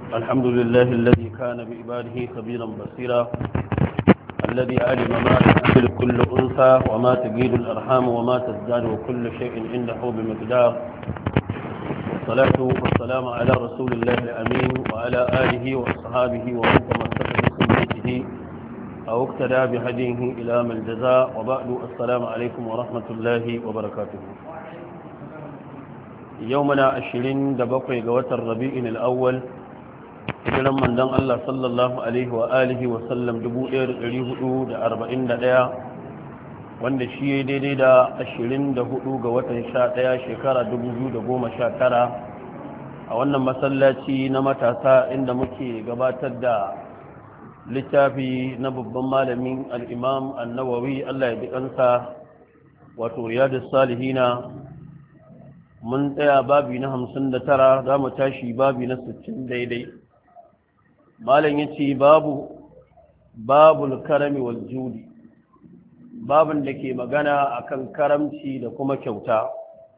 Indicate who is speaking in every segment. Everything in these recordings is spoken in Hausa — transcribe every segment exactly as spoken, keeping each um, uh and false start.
Speaker 1: الحمد لله الذي كان بعباده خبيرا بصيرا الذي علم ما تحمل كل أنثى وما تجيد الأرحام وما تزداد وكل شيء عنده بمقدار. والصلاة والسلام على رسول الله الأمين وعلى آله وأصحابه ومن تمسك بسنته أو اقتدى بهديه إلى من الجزاء. وبعد السلام عليكم ورحمة الله وبركاته. يومنا عشرين دبقي قوة الربيع الأول hijiran manzon Allah sallallahu alaihi wa alihi wa sallam dubu ɗaya da ɗari hudu da arba'in da ɗaya wanda shi ya daidai da ashirin da hudu ga watan sha ɗaya shekara dubu biyu da goma sha tara a wannan masallaci na matasa inda muke gabatar da littafi na babban malamin al-imam an-nawawi Allah ya bi kansa wato riyadus salihina. mun tsaya babi na hamsin da tara za mu tashi babi na sittin daidai. malam yace babu babul karami wal judi, babun da ke magana akan karamci da kuma kyauta,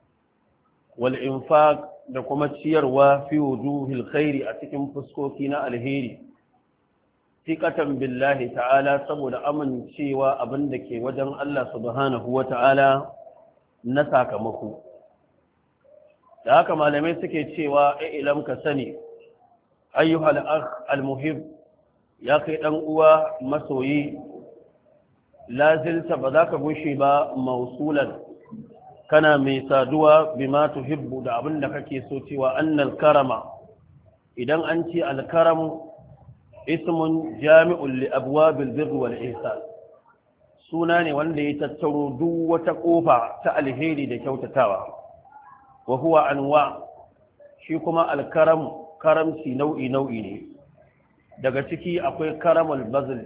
Speaker 1: wal infaq da kuma ciyarwa fi wujuhil khairi a cikin fuskoki na alheri, tiqatan billahi ta'ala saboda amincewa abin da ke wajen Allah subhanahu wata'ala na sakamako. da haka malamai suke cewa ilam ka sani ayyuhal akh almuhib, ya kai dan uwa masoyi, lazilta ba za ka gushe ba mausulan kana mai saduwa bima tuhibbu da abin da kake so, cewa annal karama, idan an ce alkaram ismun jami'un li abwabil birri wal ihsan, suna ne wanda ya tattaro duk wata kofa ta alheri da kyautatawa. wa huwa anwa, shi kuma alkaram karamci nau'i nau'i ne. daga ciki akwai karamul bazl,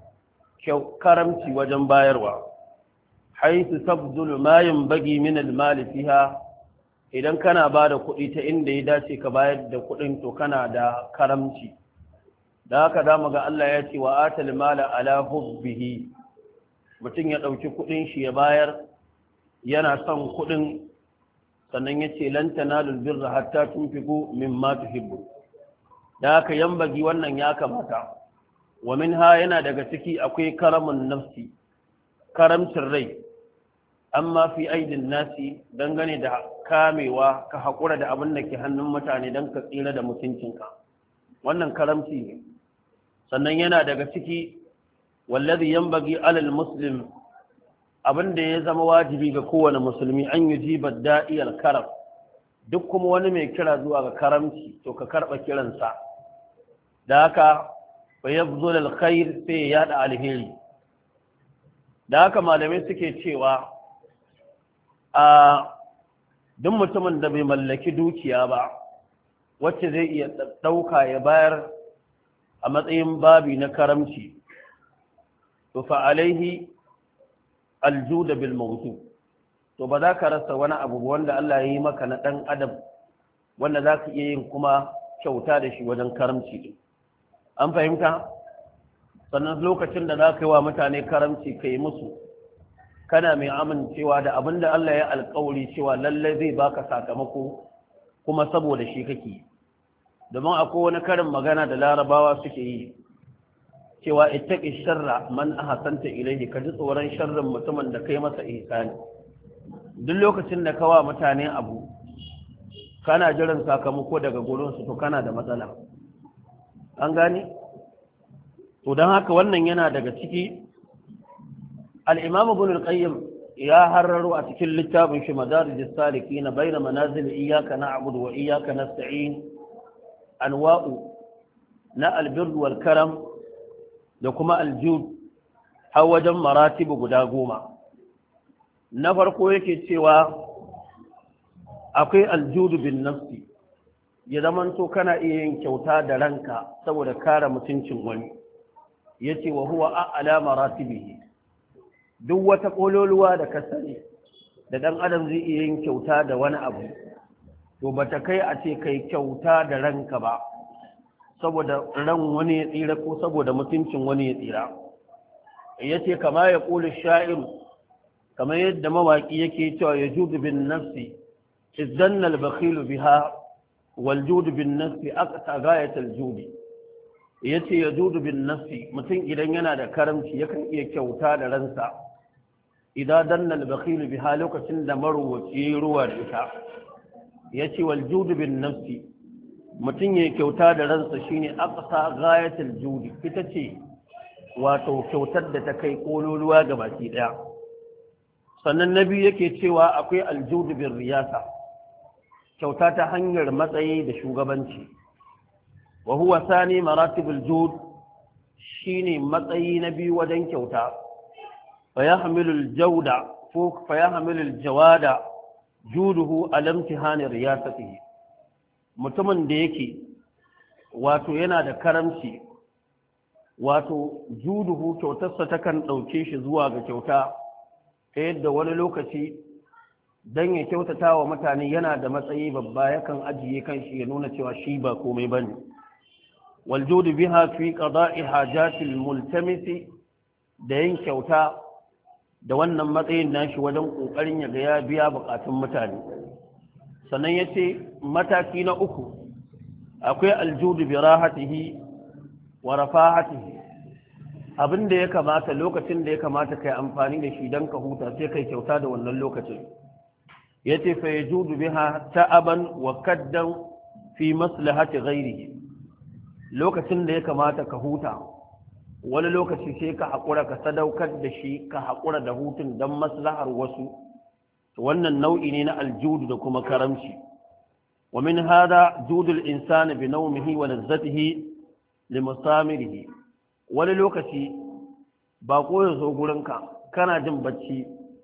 Speaker 1: karamci wajen bayarwa, haythu tabdulu ma yanbaghi min al-mal fiha, idan kana bada kuɗi ta inda ya dace ka bayar da kuɗin to kana da karamci. da haka zamu ga Allah ya ce wa atal mala ala hubbihi, mutum ya dauki kuɗin shi ya bayar yana son kuɗin, sannan ya ce lan tanalul birra hatta tunfiqu mimma tuhibbu. da haka yambagi wannan ya kamata. wa minha, yana daga ciki akwai karamun nafsi, karamcin rai, amma fi aidin nasi, dangane da kamewa ka haƙura da abin da ke hannun mutane don ka tsira da mutuncinka, wannan karamci ne. sannan yana daga ciki wallazi yambagi alal muslim, abin da ya zama wajibi ga kowane musulmi, an yi jibar da'iyar karam, duk kuma wani mai kira zuwa ga karamci to ka karɓa kiransa. da haka fa yabzul alkhair, sai ya yada alheri. da haka malamai suke cewa a duk mutumin da bai mallaki dukiya ba wacce zai iya ɗauka ya bayar a matsayin babi na karamci, to fa alaihi aljuda bil mawtu, to ba za ka rasa wani abu wanda Allah ya yi maka na dan adam wanda za ka iya yin kuma kyauta da shi wajen karamci. an fahimta? sannan lokacin da za ka yi wa mutane karamci ka yi musu kana mai amincewa da abin da Allah ya alƙawari cewa lallai zai baka sakamako kuma saboda shi kake. domin akwai wani karin magana da larabawa suke yi cewa ittaqi sharra man ahsanta ilayhi, ka ji tsoron sharrin mutumin da kai masa ihsani. duk lokacin da kawa mutane abu kana jiran sakamako daga gurin su to kana da matsala. an gane? to dan haka wannan yana daga ciki. al-imam ibn al-qayyim ya harraro a cikin littafin shi madarijus salikin bayna manazil iyyaka na'budu wa iyyaka nasta'in anwa'u na al-birr wal karam da kuma aljud har wajen maratibu guda goma. na farko yake cewa akwai aljudu bin nafsi, ya zamanto kana iya yin kyauta da ranka saboda kare mutuncin wani. yace wa huwa a'la maratibihi, duk wata kololuwa da ka sani da dan adam zai iya yin kyauta da wani abu, to bata kai a ce kai kyauta da ranka ba saboda ran wani ya tsira ko saboda mutuncin wani ya tsira. yace kama ya qulu sha'iru, kamar yadda mawaki yake cewa yajudu bin nafsi idanna al-bakhil biha wal judu bin nafsi aqsa ghayatul judi yace ya judu bin nafsi mutum idan yana da karamci yakan iya kyauta da ransa idan danna al-bakhil biha lokacin da marwaci ruwa da ita yace wal judu bin nafsi mutum ya kyauta da ransa shine aqsa ghayatul judi ita ce wato kyautar da ta kai kololuwa ga baki daya sannan nabi yake cewa akwai aljudu bin riyasa kyauta ta hanyar matsayi da shugabanci wa huwa sani maratibul jud shine matsayi na biyu wajen kyauta fa yahmilu aljawda fuq fa yahmilu aljawada juduhu ala imtihani riyasatihi mutumin da yake wato yana da karamci wato juduhu kyautarsa takan ɗauke shi zuwa ga kyauta ta yadda wani lokaci don ya kyautata wa mutane yana da matsayi babba yakan ajiye kanshi ya nuna cewa shi ba komai ba ne waljudu biha fi qada'i hajatil multamisi da yin kyauta da wannan matsayin nashi wajen kokarin ya ga ya biya bukatun mutane sannan yace mataki na uku akwai aljudu bi rahatihi wa rafahatihi abinda ya kamata lokacin da ya kamata kai amfani da shi dan ka huta sai kai kyauta da wannan lokacin yace fa yajudu biha ta'aban wa kaddan fi maslahati ghairihi lokacin da ya kamata ka huta wani lokaci sai ka hakura ka sadaukar da shi ka hakura da hutun dan maslahar wasu wannan nau'i ne na aljudu da kuma karamci wa min hada judul insani bi nawmihi wa lazzatihi limusamirihi wani lokaci ba ko ya zo gurinka kana jin bacci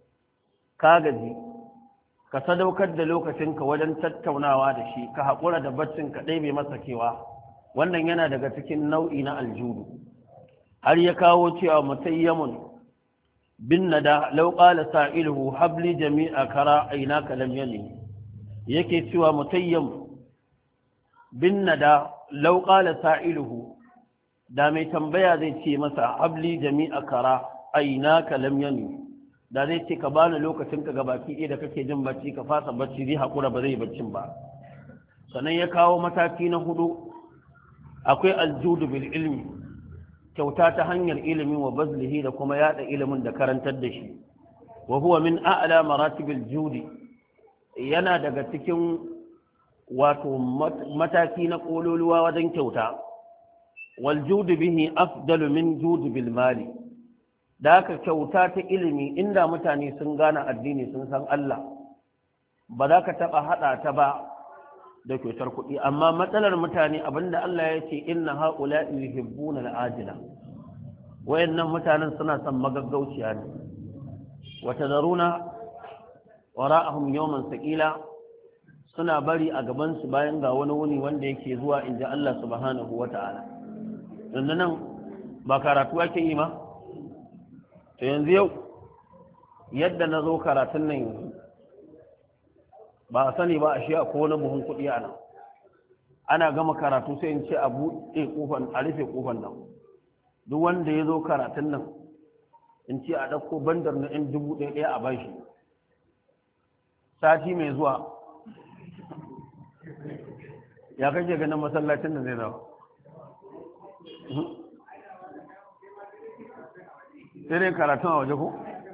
Speaker 1: ka gaji ka sadaukar da lokacinka wajen tattaunawa da shi ka haƙura da baccin ka ɗaya mai masa kewa wannan yana daga cikin nau'i na aljudu har ya kawo cewa mutayyamun bin nada law qala sa'iluhu habli jami'a kara aynaka lam yali yake cewa mutayyam bin nada law qala sa'iluhu da mai tambaya zai ce masa habli jami'a kara aynaka lam yali da zai ce ka bani lokacin ka gabaki ɗaya da kake jin bacci ka fasa bacci zai haƙura ba zai baccin ba sannan ya kawo mataki na hudu akwai aljudu bil ilmi kyauta ta hanyar ilimi wa bazlihi da kuma yada ilimin da karantar da shi wa huwa min a'la maratibil judi yana daga cikin wato mataki na kololuwa wajen kyauta wal judu bihi afdalu min judu bil mali da aka kyauta ta ilimi inda mutane sun gane addini sun san Allah ba za ka taɓa haɗa ta ba da kyautar kuɗi amma matsalar mutane abinda Allah ya ce inna haƙula yuhibbuna al'ajila wayannan mutanen suna son magaggauciya ne wata zaruna wara'ahum yawman saqila suna bari a gaban su bayan ga wani wuni wanda yake zuwa inji Allah subhanahu wata'ala dan nan ba karatu ake yi ma to yanzu yau yadda na zo karatun nan yanzu ba a sani ba a shi a kowane buhun kuɗi ana ana gama karatu sai in ce a buɗe ƙofan a rufe ƙofan nan duk wanda ya zo karatun nan in ce a ɗauko bandar na ɗin dubu ɗaya ɗaya a bashi sati mai zuwa ya kake ganin masallacin da zai zama sai dai karatun a waje ko?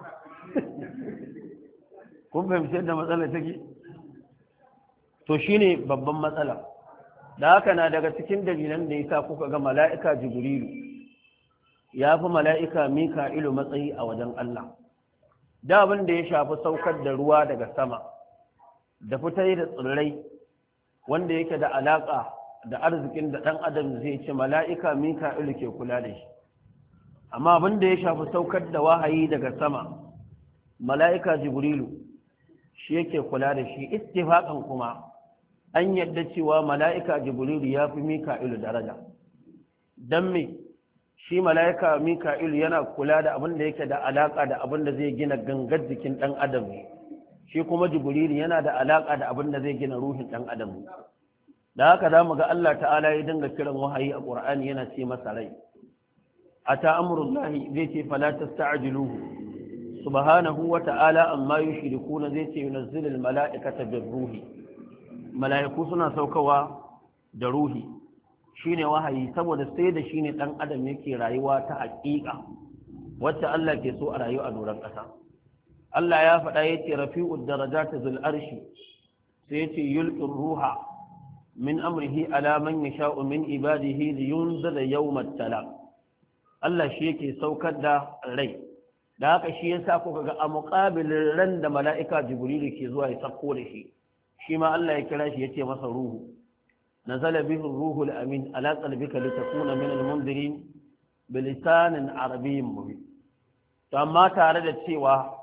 Speaker 1: kun fahimci yadda matsalar take? to shine babban matsala da haka na daga cikin dalilan da yasa kuka ga mala'ika jibrilu ya fi mala'ika mika'ilu matsayi a wajen Allah da abin da ya shafi saukar da ruwa daga sama da fitar da tsirrai wanda yake da alaka da arzikin da ɗan adam zai ci mala'ika mika'ilu ke kula da shi amma abin da ya shafi saukar da wahayi daga sama mala'ika jibrilu shi yake kula da shi ittifaqan kuma an yadda cewa mala'ika jibrilu ya fi mika'ilu daraja dan me shi mala'ika mika'ilu yana kula da abin da yake da alaka da abin da zai gina gangar jikin dan adam ne shi kuma jibrilu yana da alaka da abin da zai gina ruhin dan adam ne da haka zamu ga Allah ta'ala ya dinga kiran wahayi a Qur'ani yana ce masa rai ata amrullahi zai ce fala tasta'jiluhu subhanahu wa ta'ala amma yushrikuna zai ce yunazzilul mala'ikata birruhi mala'iku suna saukawa da ruhi shine wahayi saboda sai da shine dan adam yake rayuwa ta haƙiƙa wacce Allah ke so a rayu a doron ƙasa Allah ya faɗa yace rafi'ud darajati zul arshi sai yace yulqir ruha min amrihi ala man yasha'u min ibadihi liyunzila yawmat talaq Allah shi yake saukar da rai da haka shi yasa kuka ga a muqabilin ran da mala'ika jibrilu ke zuwa ya sako da shi shi ma Allah ya kira shi yace masa ruhu nazala bihi ruhul amin ala qalbika litakuna min al-mundirin bilisanin arabiyyin mubin to amma tare da cewa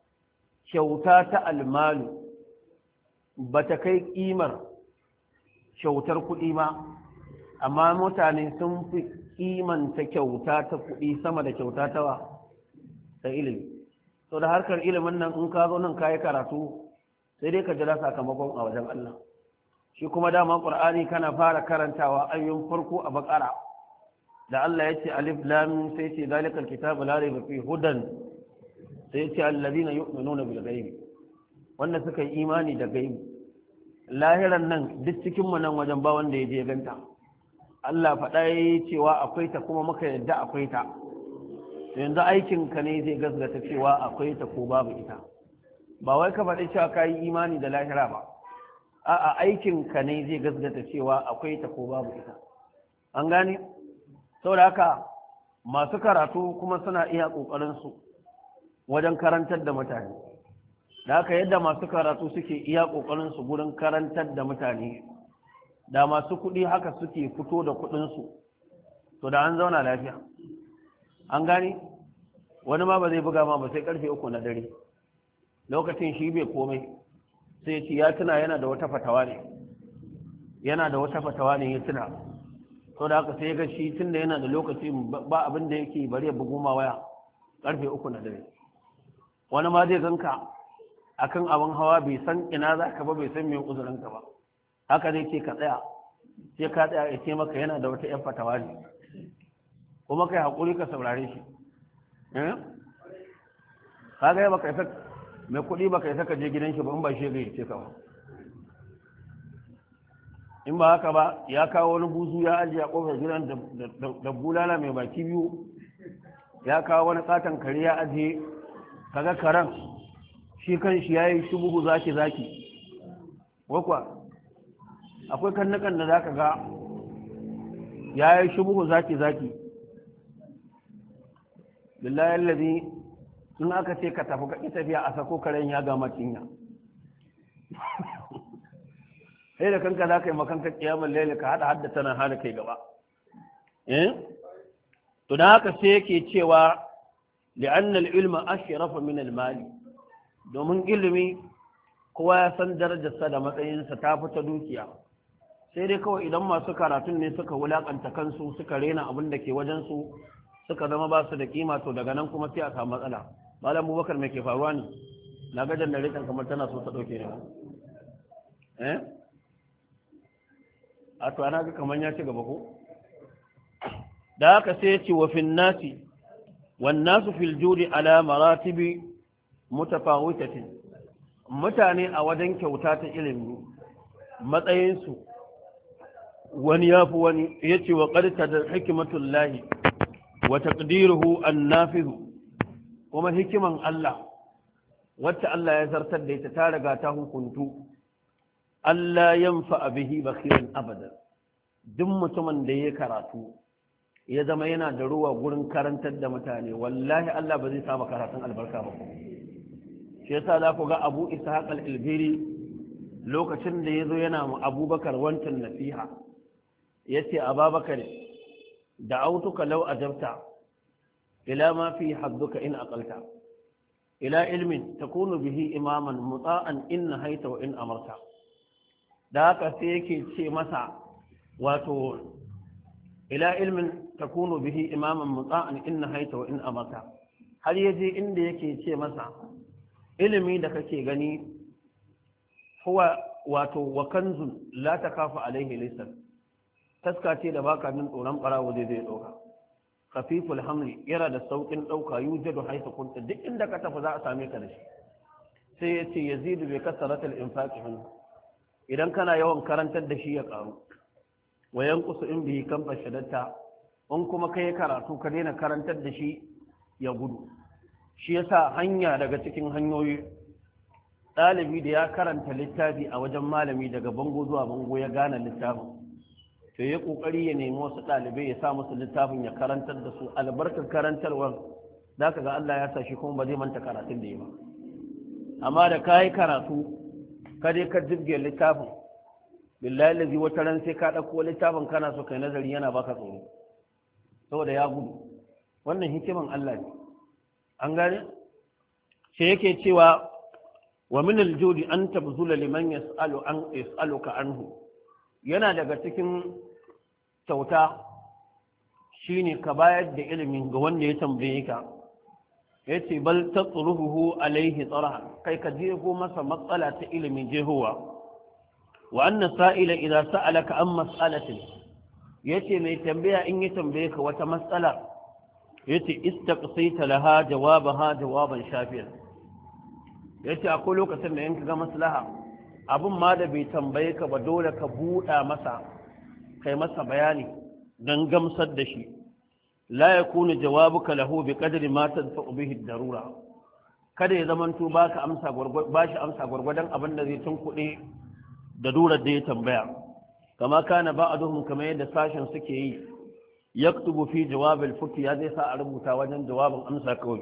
Speaker 1: kyauta ta almalu bata kai kimar kyautar kuɗi ma amma mutane sun fi kimanta kyauta ta kuɗi sama da kyauta ta ta ilimi to da harkar ilimin nan in ka zo nan kayi karatu sai dai ka jira sakamakon a wajen Allah shi kuma dama Qur'ani kana fara karantawa ayyun farko a bakara da Allah ya ce alif lam sai ce zalikal kitabu la rayba fi hudan sai ce alladhina yu'minuna bil ghaibi wanda suka yi imani da gaibi lahiran nan duk cikin mu nan wajen ba wanda ya je ganta Allah faɗa yayi cewa akwai ta kuma muka yadda akwai ta yanzu aikin ka ne zai gasgata cewa akwai ta ko babu ita ba wai ka faɗi cewa ka yi imani da lahira ba a'a aikin ka ne zai gasgata cewa akwai ta ko babu ita an gane saboda haka masu karatu kuma suna iya ƙoƙarin su wajen karantar da mutane da haka yadda masu karatu suke iya ƙoƙarin su gurin karantar da mutane da masu kuɗi haka suke fito da kuɗinsu to da an zauna lafiya an gane wani ma ba zai buga ma ba sai karfe uku na dare lokacin shi bai komai sai ce ya tuna yana da wata fatawa ne yana da wata fatawa ne ya tuna to da haka sai ga shi tun da yana da lokaci ba abin da yake bari ya bugu ma waya karfe uku na dare wani ma zai ganka akan abin hawa bai san ina za ka ba bai san mai uzurinka ba haka zai ce ka tsaya sai ka tsaya ya ce maka yana da wata yan fatawa ne kuma kai haƙuri ka saurare shi ka ga baka isa mai kuɗi baka isa ka je gidan shi ba in ba shi ga yace ka ba in ba haka ba ya kawo wani buzu ya ajiye a kofar gidan da bulala mai baki biyu ya kawo wani katon kare ya ajiye kaga karen shi kan shi yayi shubuhu zaki zaki wakwa akwai kannukan da zaka ga yayi shubuhu zaki zaki billahi allazi in aka ce ka tafi ka tafiya a sako karen ya gama cinya sai da kanka za ka yi makanka kiyamar laila ka hada hadda tana hada kai gaba eh to dan haka sai yake cewa li'anna al-ilma ashrafu min al-mali domin ilimi kowa ya san darajarsa da matsayinsa ta fita dukiya sai dai kawai idan masu karatun ne suka wulakanta kansu suka rena abin da ke wajen su suka zama ba su da kima to daga nan kuma sai a samu matsala malam Abubakar me ke faruwa ne na ga jannarin kamar tana so ta dauke ne eh a to ana ga kaman ya ci gaba ko da haka sai ya ce wa fin nasi wan nasu fil judi ala maratibi mutafawitatin mutane a wajen kyauta ta ilimi matsayin su wani yafi wani yace wa qad da hikmatullahi wa taqdiruhu an-nafiz kuma hikiman Allah wacce Allah ya zartar da ita ta riga ta hukuntu Allah yanfa bihi bakhiran abada duk mutumin da ya karatu ya zama yana da ruwa gurin karantar da mutane wallahi Allah ba zai sa karatun albarka ba shi yasa za ku ga Abu Ishaq al-Ilbiri lokacin da yazo yana mu Abubakar wancan nasiha yace Abubakar da'autuka law ajabta ila ma fi hadduka in aqalta ila ilmin takunu bihi imaman muta'an in nahaita wa in amarta da haka sai yake ce masa wato ila ilmin takunu bihi imaman muta'an in nahaita wa in amarta har yaje inda yake ce masa ilimi da kake gani huwa wato wa kanzun la takafu alaihi lisan taska ce da baka jin tsoron barawo zai zai dauka khafiful hamli yana da saukin dauka yujadu haythu kunta duk inda ka tafi za a same ka da shi sai yace yazidu bi kasratil infaqi minhu idan kana yawan karantar da shi ya karu wayan kusu in bihi kan fashadatta in kuma kai karatu ka daina karantar da shi ya gudu shi yasa hanya daga cikin hanyoyi ɗalibi da ya karanta littafi a wajen malami daga bango zuwa bango ya gane littafin to ya kokari ya nemi wasu ɗalibai ya sa musu littafin ya karantar da su albarkar karantarwar za ka ga Allah ya sa shi kuma ba zai manta karatun da ya ba amma da ka yi karatu ka dai ka jibge littafin billahi lazi wata ran sai ka ɗauko littafin kana so kai nazari yana baka tsoro saboda ya gudu wannan hikiman Allah ne an gane sai yake cewa wa min aljudi an tabzula liman yas'alu an yas'aluka anhu yana daga cikin kyauta shine ka bayar da ilimin ga wanda ya tambaye ka yace bal tatruhu alaihi tsara kai ka jeho masa matsala ta ilimin jehowa wa anna sa'ila idza sa'alaka an mas'alatin yace mai tambaya in ya tambaye ka wata matsala yace istaqsita laha jawabaha jawaban shafiyan yace akwai lokacin da in ka ga maslaha abun ma da bai tambaye ka ba dole ka buɗa masa kai masa bayani don gamsar da shi la yakunu jawabuka lahu bi qadri ma tadfa'u bihi darura kada ya zamanto baka amsa gurgurdan bashi amsa gurgurdan abin da zai tunkuɗe da durar da ya tambaya kama kana ba'duhum kamar yadda sashen suke yi yaktubu fi jawab al-futi ya zai sa a rubuta wajen jawabin amsa kawai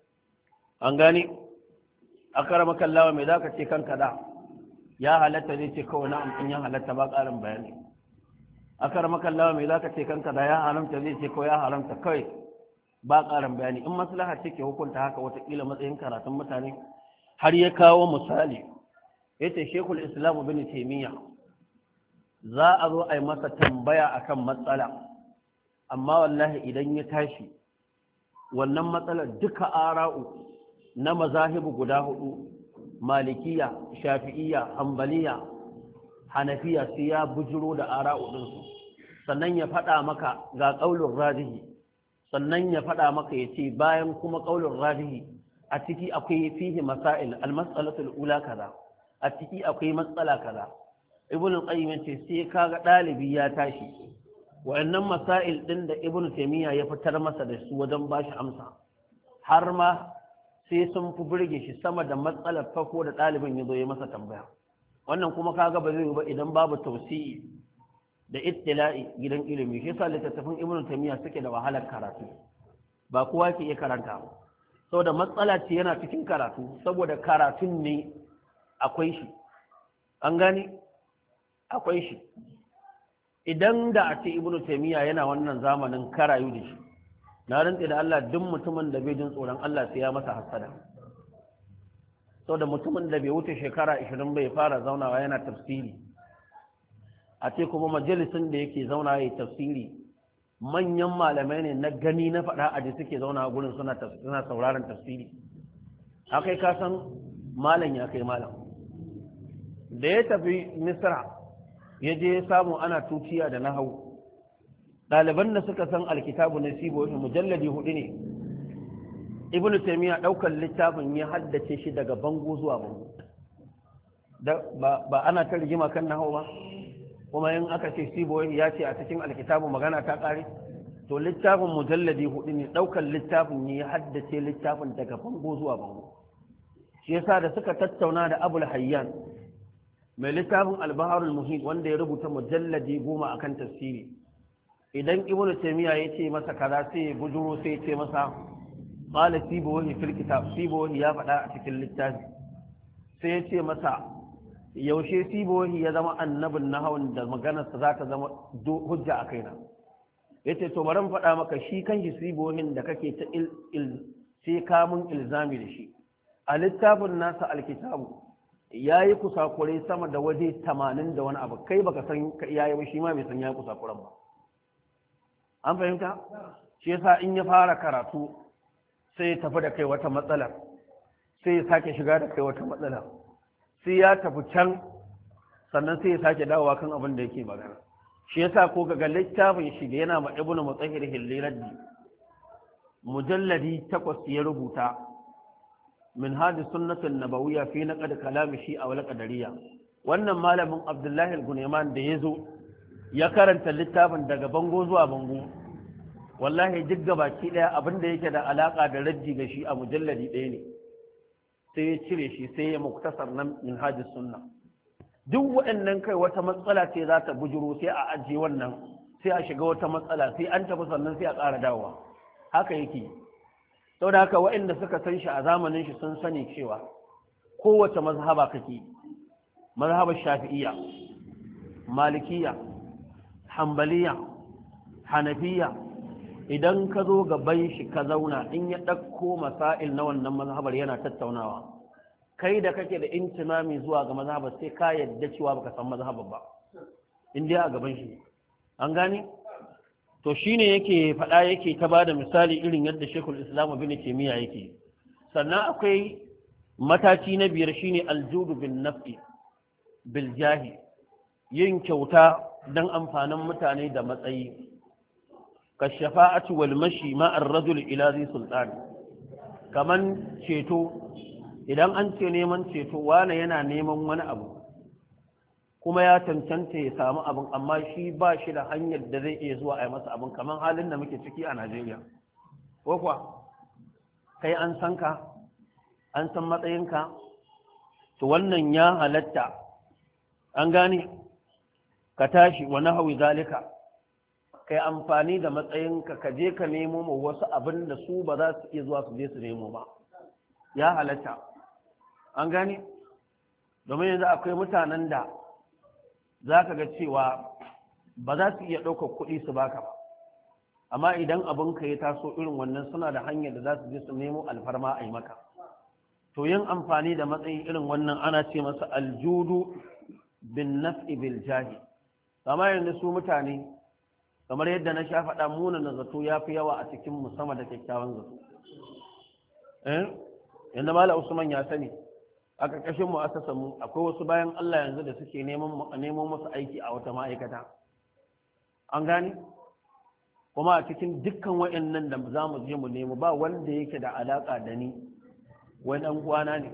Speaker 1: an gane akramaka Allah me zaka ce kanka da ya halatta zai ce kawai na'am in ya halatta ba ƙarin bayani akar makallawa mai zaka ce kanka da ya haramta zai ce kawai ya haramta kawai ba ƙarin bayani in maslaha ce ke hukunta haka watakila matsayin karatun mutane har ya kawo misali ya ce shekul islam bin taimiyya za a zo a yi masa tambaya akan matsala amma wallahi idan ya tashi wannan matsalar duka ara'u na mazahibu guda hudu malikiya shafi'iyya hanbaliya hanafiya sai ya bujiro da ara'u ɗinsu sannan ya faɗa maka ga ƙaulun rajihi sannan ya faɗa maka ya ce bayan kuma ƙaulun rajihi a ciki akwai fihi masail almas'alatul ula kaza a ciki akwai matsala kaza ibn qayyim ce sai kaga ɗalibi ya tashi wa'annan masail ɗin da ibn taymiya ya fitar masa da su wajen bashi amsa har ma sai sun fi burge shi sama da matsalar farko da ɗalibin ya zo ya masa tambaya wannan kuma kaga ba zai yi ba idan babu tausi'i da ittila'i gidan ilimi shi yasa littattafan ibnu taymiya suke da wahalar karatu ba kowa ke iya karanta saboda matsala ce yana cikin karatu saboda karatun ne akwai shi an gani akwai shi idan da a ce ibnu taymiya yana wannan zamanin karayu da shi na rantse da Allah duk mutumin da bai jin tsoron Allah sai ya masa hasada sau da mutumin da bai wuce shekara ashirin bai fara zaunawa yana tafsiri a ce kuma majalisun da yake zauna ya tafsiri manyan malamai ne na gani na faɗa a ji suke zauna gurin suna suna sauraron tafsiri akai ka san malam ya kai malam da ya tafi misra ya je ya samu ana tuciya da nahau ɗaliban da suka san alkitabu na sibo mujalladi hudu ne ibnu taymiya ɗaukar littafin ya haddace shi daga bango zuwa bango ba ana ta rigima kan nahau ba kuma in aka ce sibo ya ce a cikin alkitabu magana ta ƙare to littafin mujalladi hudu ne ɗaukar littafin ya haddace littafin daga bango zuwa bango shi yasa da suka tattauna da abul hayyan mai littafin albaharul muhit wanda ya rubuta mujalladi goma akan tafsiri idan ibnu taymiya ya ce masa kaza sai ya bujuro sai ya ce masa qala sibawi fil kitab sibawi ya faɗa a cikin littafi sai ya ce masa yaushe sibawi ya zama annabin nahawun da maganar sa za ta zama hujja a kaina yace to bari mu faɗa maka shi kanshi sibawi da kake ta il, il sai ka mun ilzami da shi a littafin nasa alkitabu yayi kusakurai sama da waje tamanin da wani abu kai baka san yayi ba shi ma bai san yayi kusakuran ba an fahimta shi yasa in ya fara karatu sai ya tafi da kai wata matsala sai ya sake shiga da kai wata matsala sai ya tafi can sannan sai ya sake dawowa kan abin da yake magana shi yasa ko ga littafin shi da yana ma ibnu mutahhir hilliraddi mujalladi takwas ya rubuta min hadi sunnatin nabawiyya fi naqd kalam shi a wal qadariyya wannan malamin Abdullahi al-Gunayman da ya zo ya karanta littafin daga bango zuwa bango wallahi duk gabaki daya abinda yake da alaka da raddi ga shi a mujalladi ɗaya ne sai ya cire shi sai ya muktasar nan minhajus sunna duk waɗannan kai wata matsala ce za ta bujuro sai a ajiye wannan sai a shiga wata matsala sai an tafi sannan sai a ƙara dawowa haka yake sau da haka waɗanda suka san shi a zamanin shi sun sani cewa kowace mazhaba kake mazhabar shafi'iyya malikiya hambaliya hanafiya idan ka zo gaban shi ka zauna in ya ɗauko masail na wannan mazhabar yana tattaunawa kai da kake da intimami zuwa ga mazhabar sai ka yadda cewa baka san mazhabar ba in dai a gaban shi an gane to shine yake faɗa yake ta bada misali irin yadda Sheikhul Islam Ibn Taymiyyah yake sannan akwai mataki na biyar shine aljudu bin naf'i bil jahi yin kyauta dan amfanin mutane da matsayi ka shafa'atu wal mashi ma ar-rajul ila zi sultan kaman ceto idan an ce neman ceto wani yana neman wani abu kuma ya cancanta ya samu abin amma shi ba shi da hanyar da zai iya zuwa a yi masa abin kamar halin da muke ciki a Najeriya ko kuwa kai an san ka an san matsayinka to wannan ya halatta an gane ka tashi wa nahwi zalika kai amfani da matsayinka ka je ka nemo ma wasu abin da su ba za su iya zuwa su je su nemo ba ya halatta an gane domin yanzu akwai mutanen da za ka ga cewa ba za su iya ɗaukar kuɗi su baka ba amma idan abinka ya taso irin wannan suna da hanyar da za su je su nemo alfarma a yi maka to yin amfani da matsayin irin wannan ana ce masa aljudu bin naf'i bil jahi amma yanzu su mutane kamar yadda na sha faɗa munana zato ya fi yawa a cikin mu sama da kyakkyawan zato eh yanda mala usman ya sani a ƙarƙashin mu'assasar mu akwai wasu bayan Allah yanzu da suke neman neman musu aiki a wata ma'aikata an gane kuma a cikin dukkan wayannan da za mu je mu nemo ba wanda yake da alaka da ni wani dan uwana ne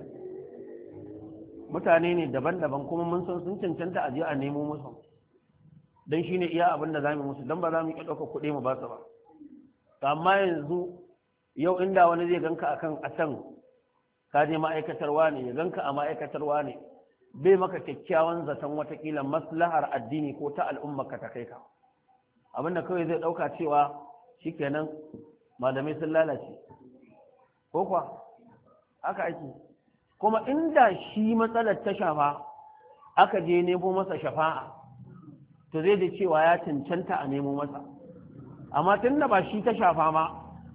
Speaker 1: mutane ne daban-daban kuma mun san sun cancanta a je a nemo musu dan shine iya abin da zamu musu dan ba za mu iya ɗauka kuɗi mu ba su ba amma yanzu yau inda wani zai ganka akan asan ka je ma'aikatarwa ne ya ganka a ma'aikatarwa ne bai maka kyakkyawan zaton watakila maslahar addini ko ta al'ummarka ta kai ka abinda kawai zai ɗauka cewa shikenan malamai sun lalace ko kuwa haka ake kuma inda shi matsalar ta shafa aka je nemo masa shafa'a to zai da cewa ya cancanta a nemo masa amma tun da ba shi ta shafa ma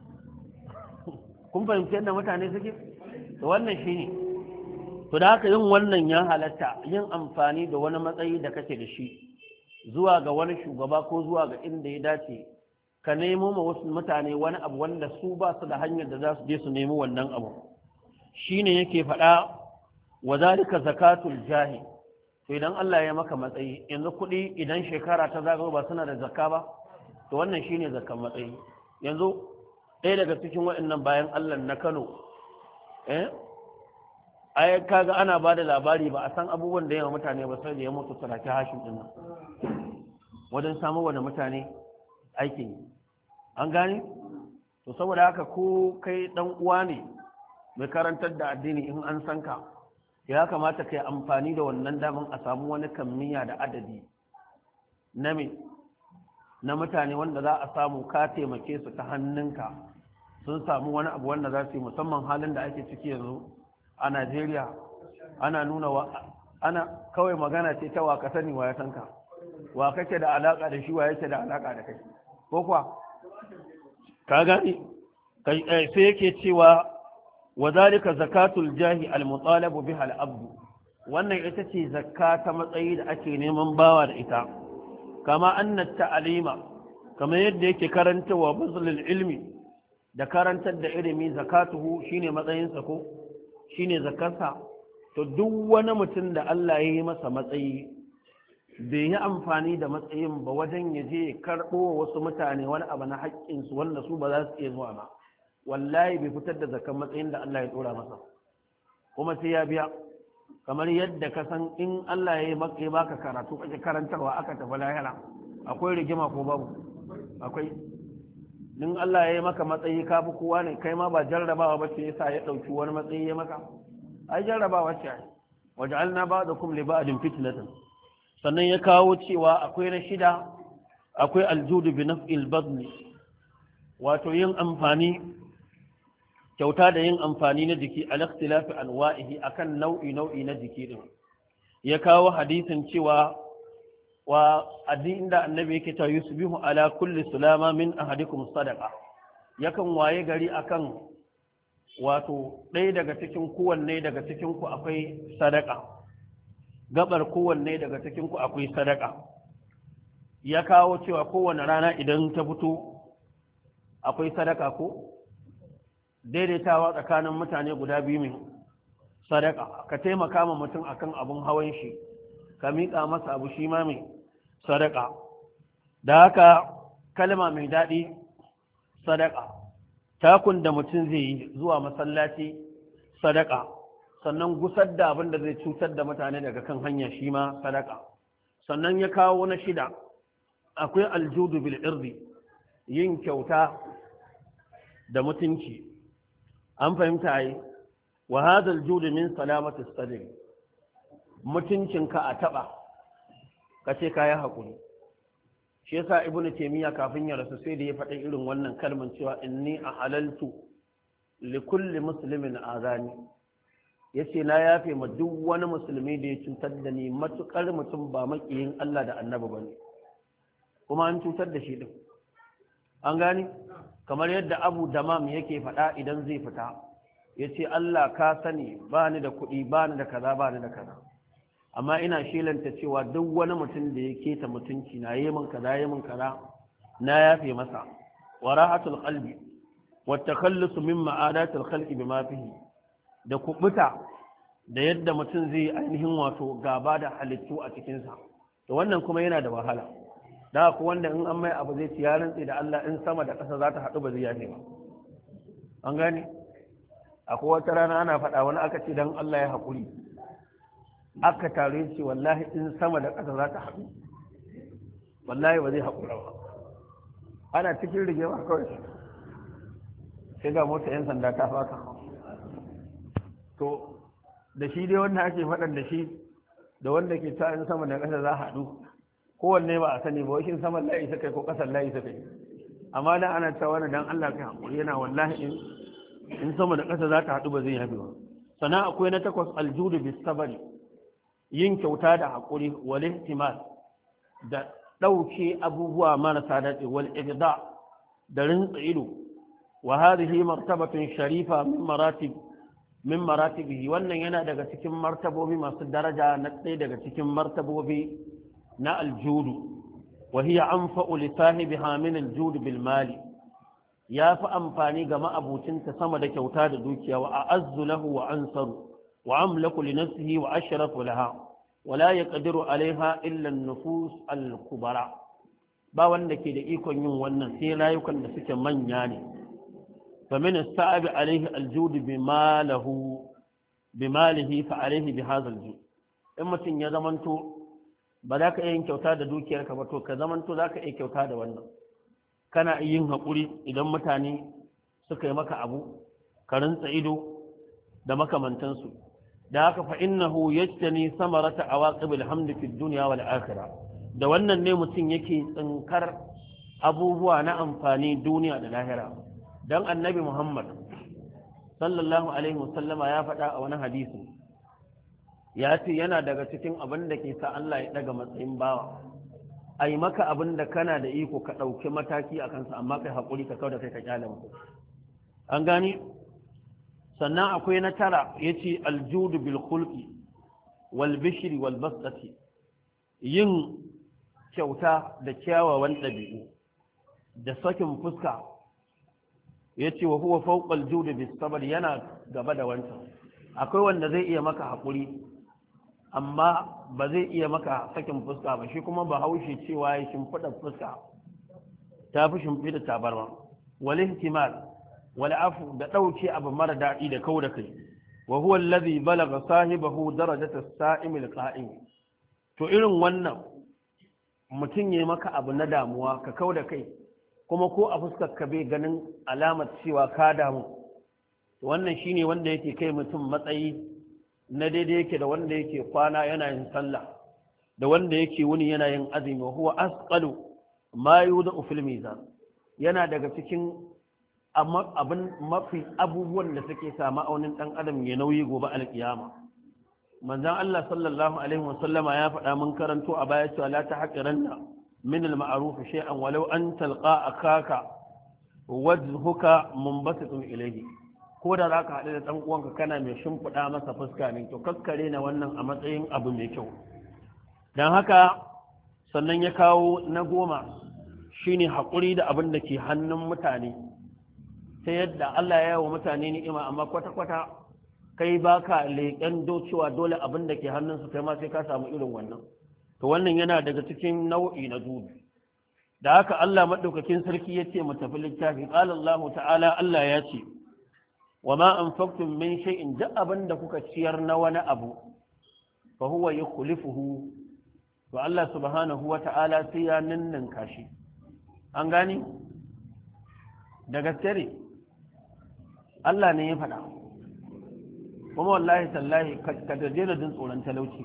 Speaker 1: kun fahimci yadda mutane suke to wannan shi ne to da haka yin wannan ya halatta yin amfani da wani matsayi da kake da shi zuwa ga wani shugaba ko zuwa ga inda ya dace ka nemo ma wasu mutane wani abu wanda su ba su da hanyar da za su je su nemo wannan abu shine yake faɗa wa zalika zakatul jahi to idan Allah ya maka matsayi yanzu kuɗi idan shekara ta zagayo ba suna da zakka ba to wannan shine zakkan matsayi yanzu ɗaya daga cikin waɗannan bayan Allah na Kano eh ai kaga ana ba da labari ba a san abubuwan da yawa mutane ba sai da ya mutu saraki Hashim din nan wajen samu wa mutane aikin an gane to saboda haka ko kai dan uwa ne mai karantar da addini in an san ka ya kamata kai amfani da wannan daman a samu wani kammiya da adadi na me na mutane wanda za a samu ka taimake su ta hannunka sun samu wani abu wanda za su yi musamman halin da ake ciki yanzu a Najeriya ana nuna wa ana kawai magana ce ta wa ka sani wa ya san ka wa kake da alaka da shi wa yake da alaka da kai ko kuwa ka gani sai yake cewa wa zalika zakatul jahi al mutalabu biha al abd wannan ita ce zakka ta matsayi da ake neman bawa da ita kama anna ta'alima kamar yadda yake karanta wa bazlul ilmi da karantar da ilimi zakatuhu shine matsayin sa ko shine zakarsa to duk wani mutum da Allah ya yi masa matsayi bai yi amfani da matsayin ba wajen ya je karɓo wasu mutane wani abu na haƙƙinsu wanda su ba za su iya zuwa ba wallahi bai fitar da zakan matsayin da Allah ya ɗora masa kuma sai ya biya kamar yadda ka san in Allah ya yi baka karatu kake karantarwa aka tafi lahira akwai rigima ko babu akwai in Allah ya yi maka matsayi ka fi kowa ne kai ma ba jarrabawa ba ce yasa ya ɗauki wani matsayi ya maka ai jarrabawa ce ai waj'alna ba'dakum li ba'din fitnatan sannan ya kawo cewa akwai na shida akwai aljudu bi naf'il badni wato yin amfani kyauta da yin amfani na jiki al ikhtilafi anwa'ihi akan nau'i nau'i na jiki din ya kawo hadisin cewa wa addin da annabi yake ta yusbihu ala kulli sulama min ahadikum sadaqa yakan waye gari akan wato ɗaya daga cikin kowanne daga cikin ku akwai sadaka gabar kowanne daga cikin ku akwai sadaka ya kawo cewa kowanne rana idan ta fito akwai sadaka ko daidaitawa tsakanin mutane guda biyu min sadaka ka taimaka ma mutum akan abun hawan shi ka miƙa masa abu shi ma mai sadaka da haka kalma mai daɗi sadaka takun da mutum zai yi zuwa masallaci sadaka sannan gusar da abin da zai cutar da mutane daga kan hanya shi ma sadaka sannan ya kawo na shida akwai aljudu bil irdi yin kyauta da mutunci an fahimta yi wa hadha aljudu min salamati sadri mutuncinka a taba kace kai hakuri shi yasa ibnu taymiya kafin ya rasu sai da ya faɗa irin wannan kalman cewa inni ahalaltu li kulli muslimin azani yace na yafe ma duk wani musulmi da ya cutar da ni matukar mutum ba makiyin Allah da Annabi bane kuma an cutar da shi din an gani kamar yadda Abu Damam yake faɗa idan zai fita yace Allah ka sani ba ni da kuɗi ba ni da kaza ba ni da kaza amma ina shelanta cewa duk wani mutum da ya keta mutunci na yi min kaza yi min kaza na yafe masa warahatul qalbi wa takhallus min ma'adatil khalqi bima fihi da kubuta da yadda mutum zai ainihin wato gaba da halittu a cikin sa to wannan kuma yana da wahala da ku wanda in an mai abu zai ci ya rantsi da Allah in sama da ƙasa za ta haɗu ba zai yafe ba an gane akwai wata rana ana faɗa wani aka ce dan Allah ya haƙuri aka tare shi wallahi in sama da ƙasa za ta haɗu wallahi ba zai haƙura ba ana cikin rigewa kawai sai ga mota 'yan sanda ta faka to da shi dai wanda ake faɗan da shi da wanda ke ta in sama da ƙasa za haɗu kowanne ba a sani ba washin saman layi sa kai ko ƙasar layi sa kai amma dan ana cewa wani dan Allah kai haƙuri yana wallahi in in sama da ƙasa za ta haɗu ba zai yafi ba sannan akwai na takwas aljudu bis sabari yin kyauta da haƙuri wal ihtimal da ɗauke abubuwa marasa daɗi wal igda da rinsa ido wa hadhihi martabatun sharifa min maratib min maratibihi wannan yana daga cikin martabobi masu daraja na ɗaya daga cikin martabobi na aljudu wa hiya anfa'u li sahibiha min aljud bil mali ya fi amfani ga ma'abucinta sama da kyauta da dukiya wa a'azzu lahu wa ansaru وأملك لنفسه وأشرف لها ولا يقدر عليها إلا النفوس الكبرى ba wanda ke da ikon yin wannan sai rayukan da suke manya ne fa min as-sa'ab alayhi al-jud bimalahu bimalihi fa alayhi bi hadha al-jud in mutun ya zamanto ba za ka yin kyauta da dukiyar ka ba to ka zamanto za ka yi kyauta da wannan kana yin hakuri idan mutane suka yi maka abu ka rantsa ido da makamantansu da haka fa innahu yajtani samarata awaqib alhamd fi dunya wal akhirah da wannan ne mutum yake tsinkar abubuwa na amfani duniya da lahira dan annabi Muhammad sallallahu alaihi wasallama ya faɗa a wani hadisi ya ce yana daga cikin abin da ke sa Allah ya daga matsayin bawa ai maka abin da kana da iko ka ɗauki mataki a kansa amma kai haƙuri ka kauda kai ka kyale mutum an gani sannan akwai na tara ya ce aljudu bil khulqi wal bishri wal basati yin kyauta da kyawawan ɗabi'u da sakin fuska ya ce wa huwa fawqa aljudu bis sabr yana gaba da wancan akwai wanda zai iya maka haƙuri amma ba zai iya maka sakin fuska ba shi kuma ba haushe cewa ya shimfiɗa fuska ta fi shimfiɗa tabarma wal ihtimal wal afu da ɗauke abu mara daɗi da kau da kai wa huwa alladhi balagha sahibahu darajata as-sa'im al-qa'im to irin wannan mutum yayi maka abu na damuwa ka kauda kai kuma ko a fuskar ka bai ganin alamar cewa ka damu wannan shine wanda yake kai mutum matsayi na daidai yake da wanda yake kwana yana yin sallah da wanda yake wuni yana yin azumi huwa asqalu ma yudau fil mizan yana daga cikin abin mafi abubuwan da suke sa ma'aunin dan adam ya nauyi gobe alkiyama manzon Allah sallallahu alaihi wasallama ya faɗa mun karanto a baya cewa la tahqiranna min al-ma'ruf shay'an walau an talqa akaka wajhuka munbasitun ilayhi ko da zaka haɗu da dan uwanka kana mai shimfiɗa masa fuska ne to kakkare na wannan a matsayin abu mai kyau dan haka sannan ya kawo na goma shine haƙuri da abin da ke hannun mutane ta yadda Allah ya yi wa mutane ni'ima amma kwata-kwata kai baka leƙen docewa dole abin da ke hannunsu kai ma sai ka samu irin wannan to wannan yana daga cikin nau'i na dubi da haka Allah madaukakin sarki yace mu tafi littafi qala Allah ta'ala Allah ya ce wa ma anfaqtum min shay'in da abin da kuka ciyar na wani abu fa huwa yukhlifuhu to Allah subhanahu wa ta'ala sai ya ninninka shi an gani da gaske Allah ne ya faɗa kuma wallahi tallahi ka daje da jin tsoron talauci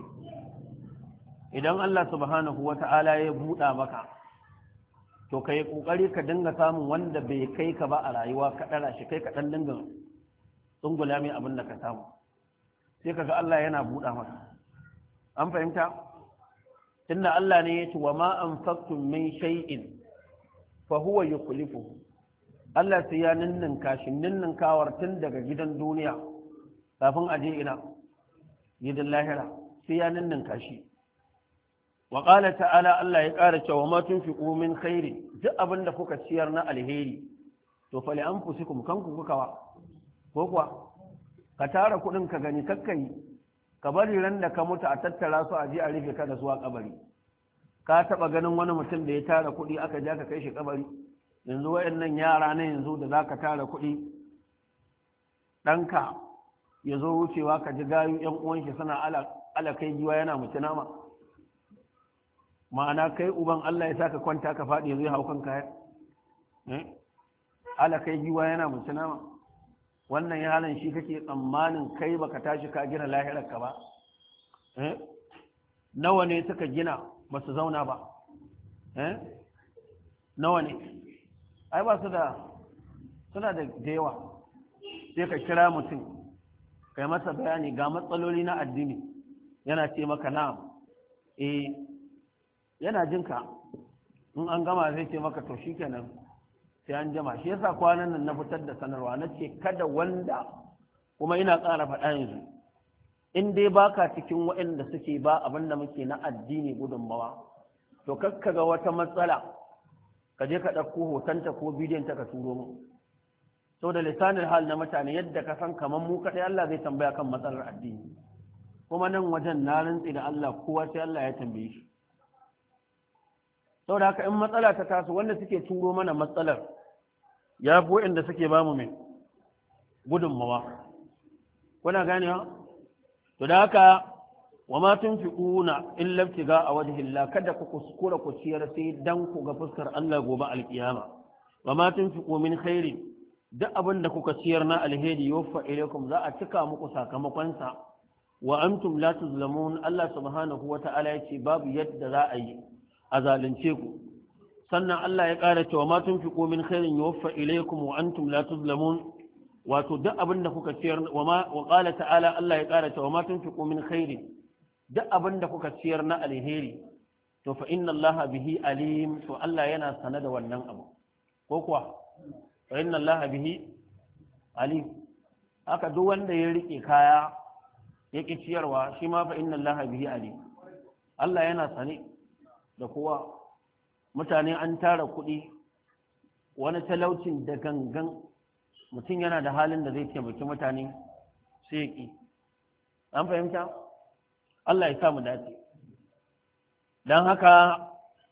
Speaker 1: idan Allah subhanahu wata'ala ya buɗa maka to kai kokari ka dinga samun wanda bai kai ka ba a rayuwa ka dara shi kai ka dan dinga tsungula mai abin da ka samu sai kaga Allah yana buɗa maka an fahimta tunda Allah ne ya ce wa ma anfaqtum min shay'in fa huwa yukhlifuhu Allah sai ya ninninka shi ninninkawar tun daga gidan duniya kafin a je ina gidan lahira sai ya ninninka shi wa qala ta'ala Allah ya ƙara cewa ma tunfiqu min khairi duk abin da kuka ciyar na alheri to fa li anfusikum kanku kukawa ko kuwa ka tara kudin ka gani kakkai ka bari ran da ka mutu a tattara su a je a rufe ka da su a kabari ka taba ganin wani mutum da ya tara kudi aka ja ka kai shi kabari yanzu wayannan yara ne yanzu da zaka tara kudi danka ya zo wucewa ka ji gayu yan uwan shi suna ala ala kai giwa yana mutu nama ma'ana kai uban Allah ya saka kwanta ka faɗi zai hau kan kaya eh ala kai giwa yana mutu nama wannan ya halin shi kake tsammanin kai baka tashi ka gina lahirar ka ba eh nawa ne suka gina ba su zauna ba eh nawa ne ai ba su da suna da yawa sai ka kira mutum kai masa bayani ga matsaloli na addini yana ce maka na'am eh yana jinka in an gama zai ce maka to shikenan sai an jama shi yasa kwanan nan na fitar da sanarwa na ce kada wanda kuma ina ƙara faɗa yanzu in dai baka cikin waɗanda suke ba abin da muke na addini gudunmawa to kakka ga wata matsala ka je ka ɗauko hotonta ko bidiyon ta ka turo mu sau da lisanin hal na mutane yadda ka san kamar mu kaɗai Allah zai tambaya kan matsalar addini kuma nan wajen na rantsi da Allah kowa sai Allah ya tambaye shi sau da haka in matsala ta taso wanda suke turo mana matsalar ya fi waɗanda suke ba mu mai gudunmawa kuna ganewa to da haka wa ma tunfiquna illa ibtiga a wajhillah kada ku kuskura ku ciyar sai dan ku ga fuskar Allah gobe alkiyama wa ma tunfiqu min khairi duk abin da kuka ciyar na alheri yuwaffa ilaykum za a cika muku sakamakon sa wa antum la tuzlamun Allah subhanahu wata'ala yace babu yadda za a yi a zalunce ku sannan Allah ya ƙara cewa ma tunfiqu min khairin yuwaffa ilaykum wa antum la tuzlamun wato duk abin da kuka ciyar wa ma wa qala ta'ala Allah ya ƙara cewa ma tunfiqu min khairin duk abin da kuka ciyar na alheri to fa inna Allah bihi alim to Allah yana sana da wannan abu ko kuwa fa inna Allah bihi alim haka duk wanda ya rike kaya yake ciyarwa shi ma fa inna Allah bihi alim Allah yana sane da kowa mutane an tara kuɗi wani talaucin da gangan mutum yana da halin da zai taimaki mutane sai ya ƙi an fahimta Allah ya samu dace don haka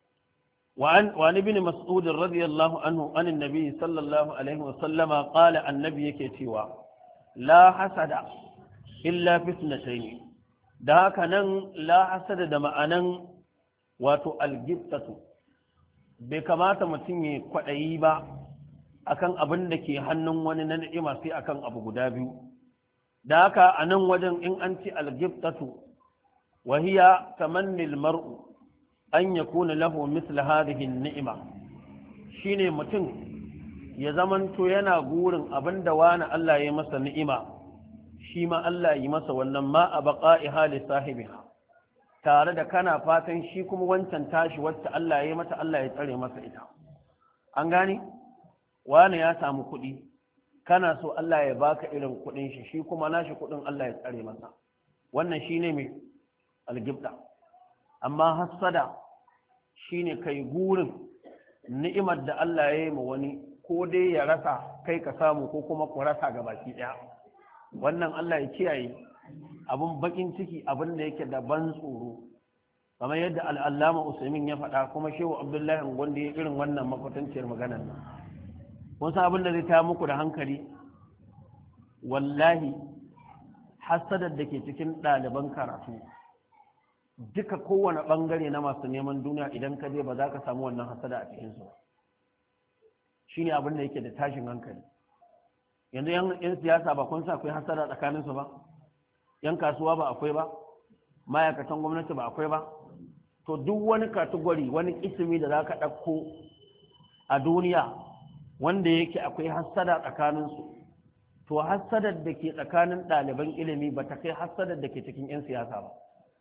Speaker 1: wani bin mas'udin radiyallahu anhu anin nabi sallallahu alaihi wasallama ƙala annabi yake cewa la hasada illa fitnatayn da haka nan la hasada da ma'anan wato algibtatu bai kamata mutum ya kwaɗayi ba akan abin da ke hannun wani na ni'ima sai akan abu guda biyu da haka a nan wajen in an ci algibtatu wa hiya tamanni almar'u an yakuna lahu mithla hadhihi an-ni'ma shine mutum ya zamanto yana gurin abinda wani Allah ya masa ni'ima shi ma Allah yi masa wannan ma a baqa'i hali sahibiha tare da kana fatan shi kuma wancan tashi wacce Allah ya yi mata Allah ya tsare masa ita an gane wani ya samu kuɗi kana so Allah ya baka irin kuɗin shi shi kuma nashi kuɗin Allah ya tsare masa wannan shine mai algibda amma hassada shine kai gurin ni'imar da Allah ya yi ma wani ko dai ya rasa kai ka samu ko kuma ku rasa ga baki ɗaya wannan Allah ya kiyaye abun bakin ciki abin da yake da ban tsoro kamar yadda al'allama usaimin ya faɗa kuma shehu abdullahi wanda ya irin wannan makwatanciyar maganar nan kun san abin da zai ta muku da hankali wallahi hasadar da ke cikin ɗaliban karatu duka kowane ɓangare na masu neman duniya idan ka je ba za ka samu wannan hasada a cikinsu shi ne abin da yake da tashin hankali yanzu yan siyasa ba kun sa akwai hasada tsakaninsu ba yan kasuwa ba akwai ba ma'aikatan gwamnati ba akwai ba to duk wani katugwari wani ismi da za ka ɗauko a duniya wanda yake akwai hasada tsakaninsu to hasadar da ke tsakanin ɗaliban ilimi ba ta kai hasadar da ke cikin 'yan siyasa ba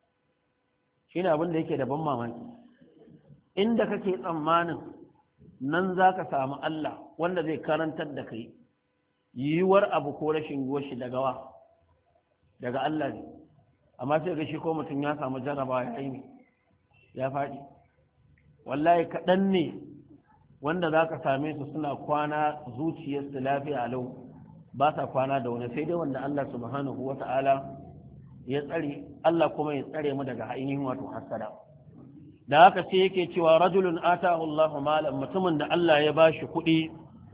Speaker 1: shi ne abin da yake da ban mamaki inda kake tsammanin nan za ka samu Allah wanda zai karantar da kai yiwuwar abu ko rashin yiwuwar shi daga wa daga Allah ne amma sai ga shi ko mutum ya samu jaraba ya yi ya faɗi wallahi kaɗan ne wanda za ka same su suna kwana zuciyarsu lafiya lau ba sa kwana da wani sai dai wanda Allah subhanahu wa ta'ala ya tsare Allah kuma ya tsare mu daga ainihin wato hasada da haka sai yake cewa rajulun atahu Allahu malan mutumin da Allah ya bashi kuɗi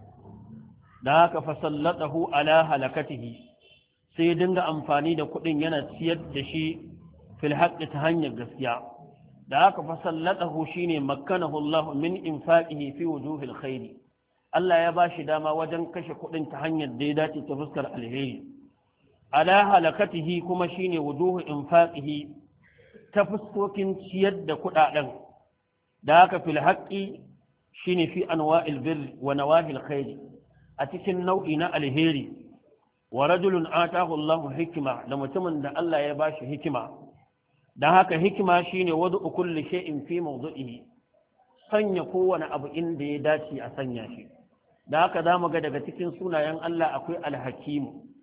Speaker 1: da haka fasallatahu ala halakatihi sai dinga amfani da kuɗin yana ciyar da shi fil haqqi ta hanyar gaskiya da haka fasallatahu shine makkanahu Allah min infaqihi fi wujuhil khairi Allah ya bashi dama wajen kashe kuɗin ta hanyar da ya dace ta fuskar alheri ala halakatihi kuma shine wujuhu infaqihi ta fuskokin ciyar da kuɗaɗen da haka fil haqqi shine fi anwa'il birr wa nawahil khairi a cikin nau'i na alheri wa rajulun atahu Allahu hikima da mutumin da Allah ya bashi hikima dan haka hikima shine wadu kulli shay'in fi mawdu'ihi sanya kowane abu inda ya dace a sanya shi dan haka zamu ga daga cikin sunayen Allah akwai al-hakim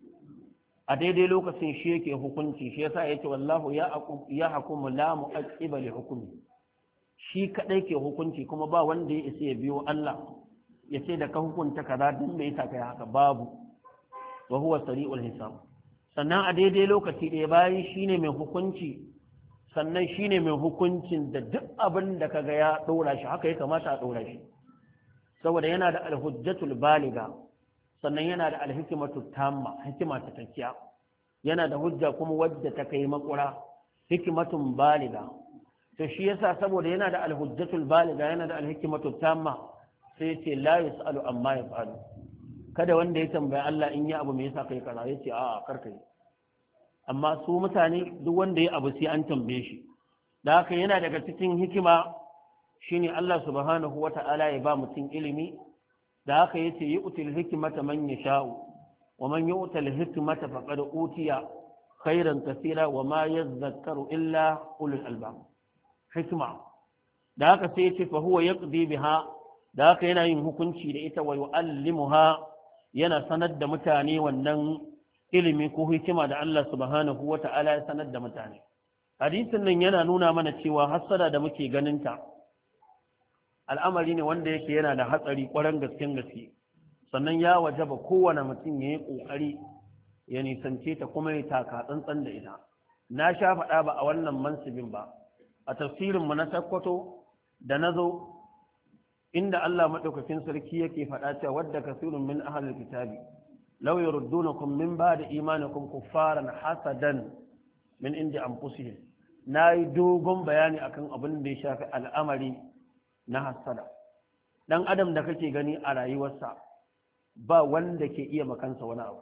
Speaker 1: a daidai lokacin shi yake hukunci shi yasa yace wallahu ya ya hukumu la mu'aqqiba li hukmi shi kadai ke hukunci kuma ba wanda ya isa ya biyo Allah ya ce da ka hukunta kaza din me yasa kai haka babu wa huwa sari'ul hisab sannan a daidai lokaci da bayan shine mai hukunci sannan shine mai hukuncin da duk abin da kaga ya dora shi haka ya kamata a dora shi saboda yana da al-hujjatul baliga sannan yana da al-hikmatu tamma hikima ta takiya yana da hujja kuma wadda ta kai makura hikmatun baliga to shi yasa saboda yana da al-hujjatul baliga yana da al-hikmatu tamma sai ce la yasalu amma yafalu kada wanda ya tambaya Allah in ya abu me yasa kai kaza yace a'a karka yi amma su mutane duk wanda ya abu sai an tambaye shi da haka yana daga cikin hikima shine Allah subhanahu wata'ala ya ba mutum ilimi da haka yace yu'til hikmata man yasha'u wa man yu'tal hikmata faqad utiya khairan kaseera wa ma yadhakkaru illa ulul albab hikma da haka sai yace fa huwa yaqdi biha da haka yana yin hukunci da ita wa yu'allimuha yana sanar da mutane wannan ilimi ko hikima da Allah subhanahu wata'ala ya sanar da mutane hadisin nan yana nuna mana cewa hasada da muke ganinta al'amari ne wanda yake yana da hatsari ƙwarar gasken gaske sannan ya wajaba kowane mutum ya yi ƙoƙari ya nisance ta kuma ya taka tsantsan da ita na sha faɗa ba a wannan mansibin ba a tafsirinmu na sakkwato da na zo inda Allah maɗaukakin sarki yake faɗa cewa wadda kasirun min ahlul kitabi law yurdunakum min ba'di imanikum kuffaran hasadan min indi anfusihim. nayi dogon bayani akan abin da ya shafi al'amari na hasada. dan adam da kake gani a rayuwarsa ba wanda ke iya makansa wani abu.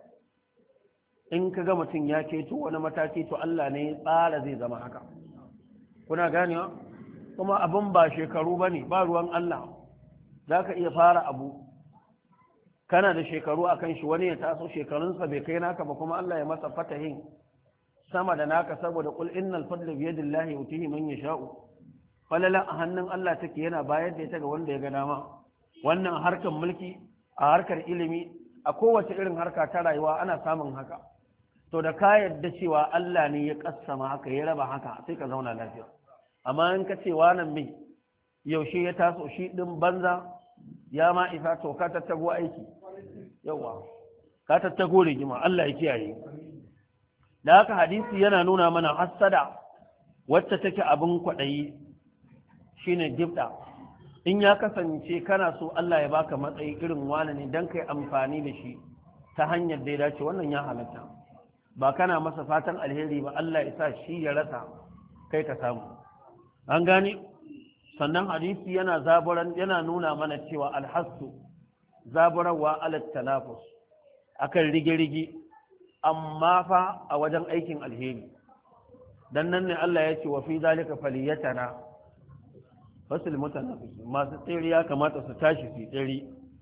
Speaker 1: in ka ga mutum ya ceto wani mataki to Allah ne ya tsara zai zama haka. kuna ganewa kuma abin ba shekaru ba ne, ba ruwan Allah. za ka iya fara abu kana da shekaru a kan shi, wani ya taso shekarunsa bai kai naka ba kuma Allah ya masa fatahin sama da naka, saboda kul innal fadla bi yadillahi yutihi man yasha'u. falala a hannun Allah take, yana bayar da ita ga wanda ya ga dama. wannan harkar mulki, a harkar ilimi, a kowace irin harka ta rayuwa ana samun haka. to da ka yarda cewa Allah ne ya kassama haka, ya raba haka, sai ka zauna lafiya. amma in ka ce wannan mai yaushe ya taso shi din banza ya ma isa, to ka tattago aiki yawa, ka tattago rigima. Allah ya kiyaye. da haka hadisi yana nuna mana hassada wacce take abin kwaɗayi shine gifta. in ya kasance kana so Allah ya baka matsayi irin wani ne dan kai amfani da shi ta hanyar da ya dace, wannan ya halatta. ba kana masa fatan alheri ba Allah ya sa shi ya rasa kai ka samu. an gane. sannan hadisi yana zaburan yana nuna mana cewa alhassu zaburarwa alat tanafus akan rige-rige, amma fa a wajen aikin alheri. dan nan ne Allah ya ce wa fi zalika faliyatana fasil mutanafis, masu tsere ya kamata su tashi su tsere.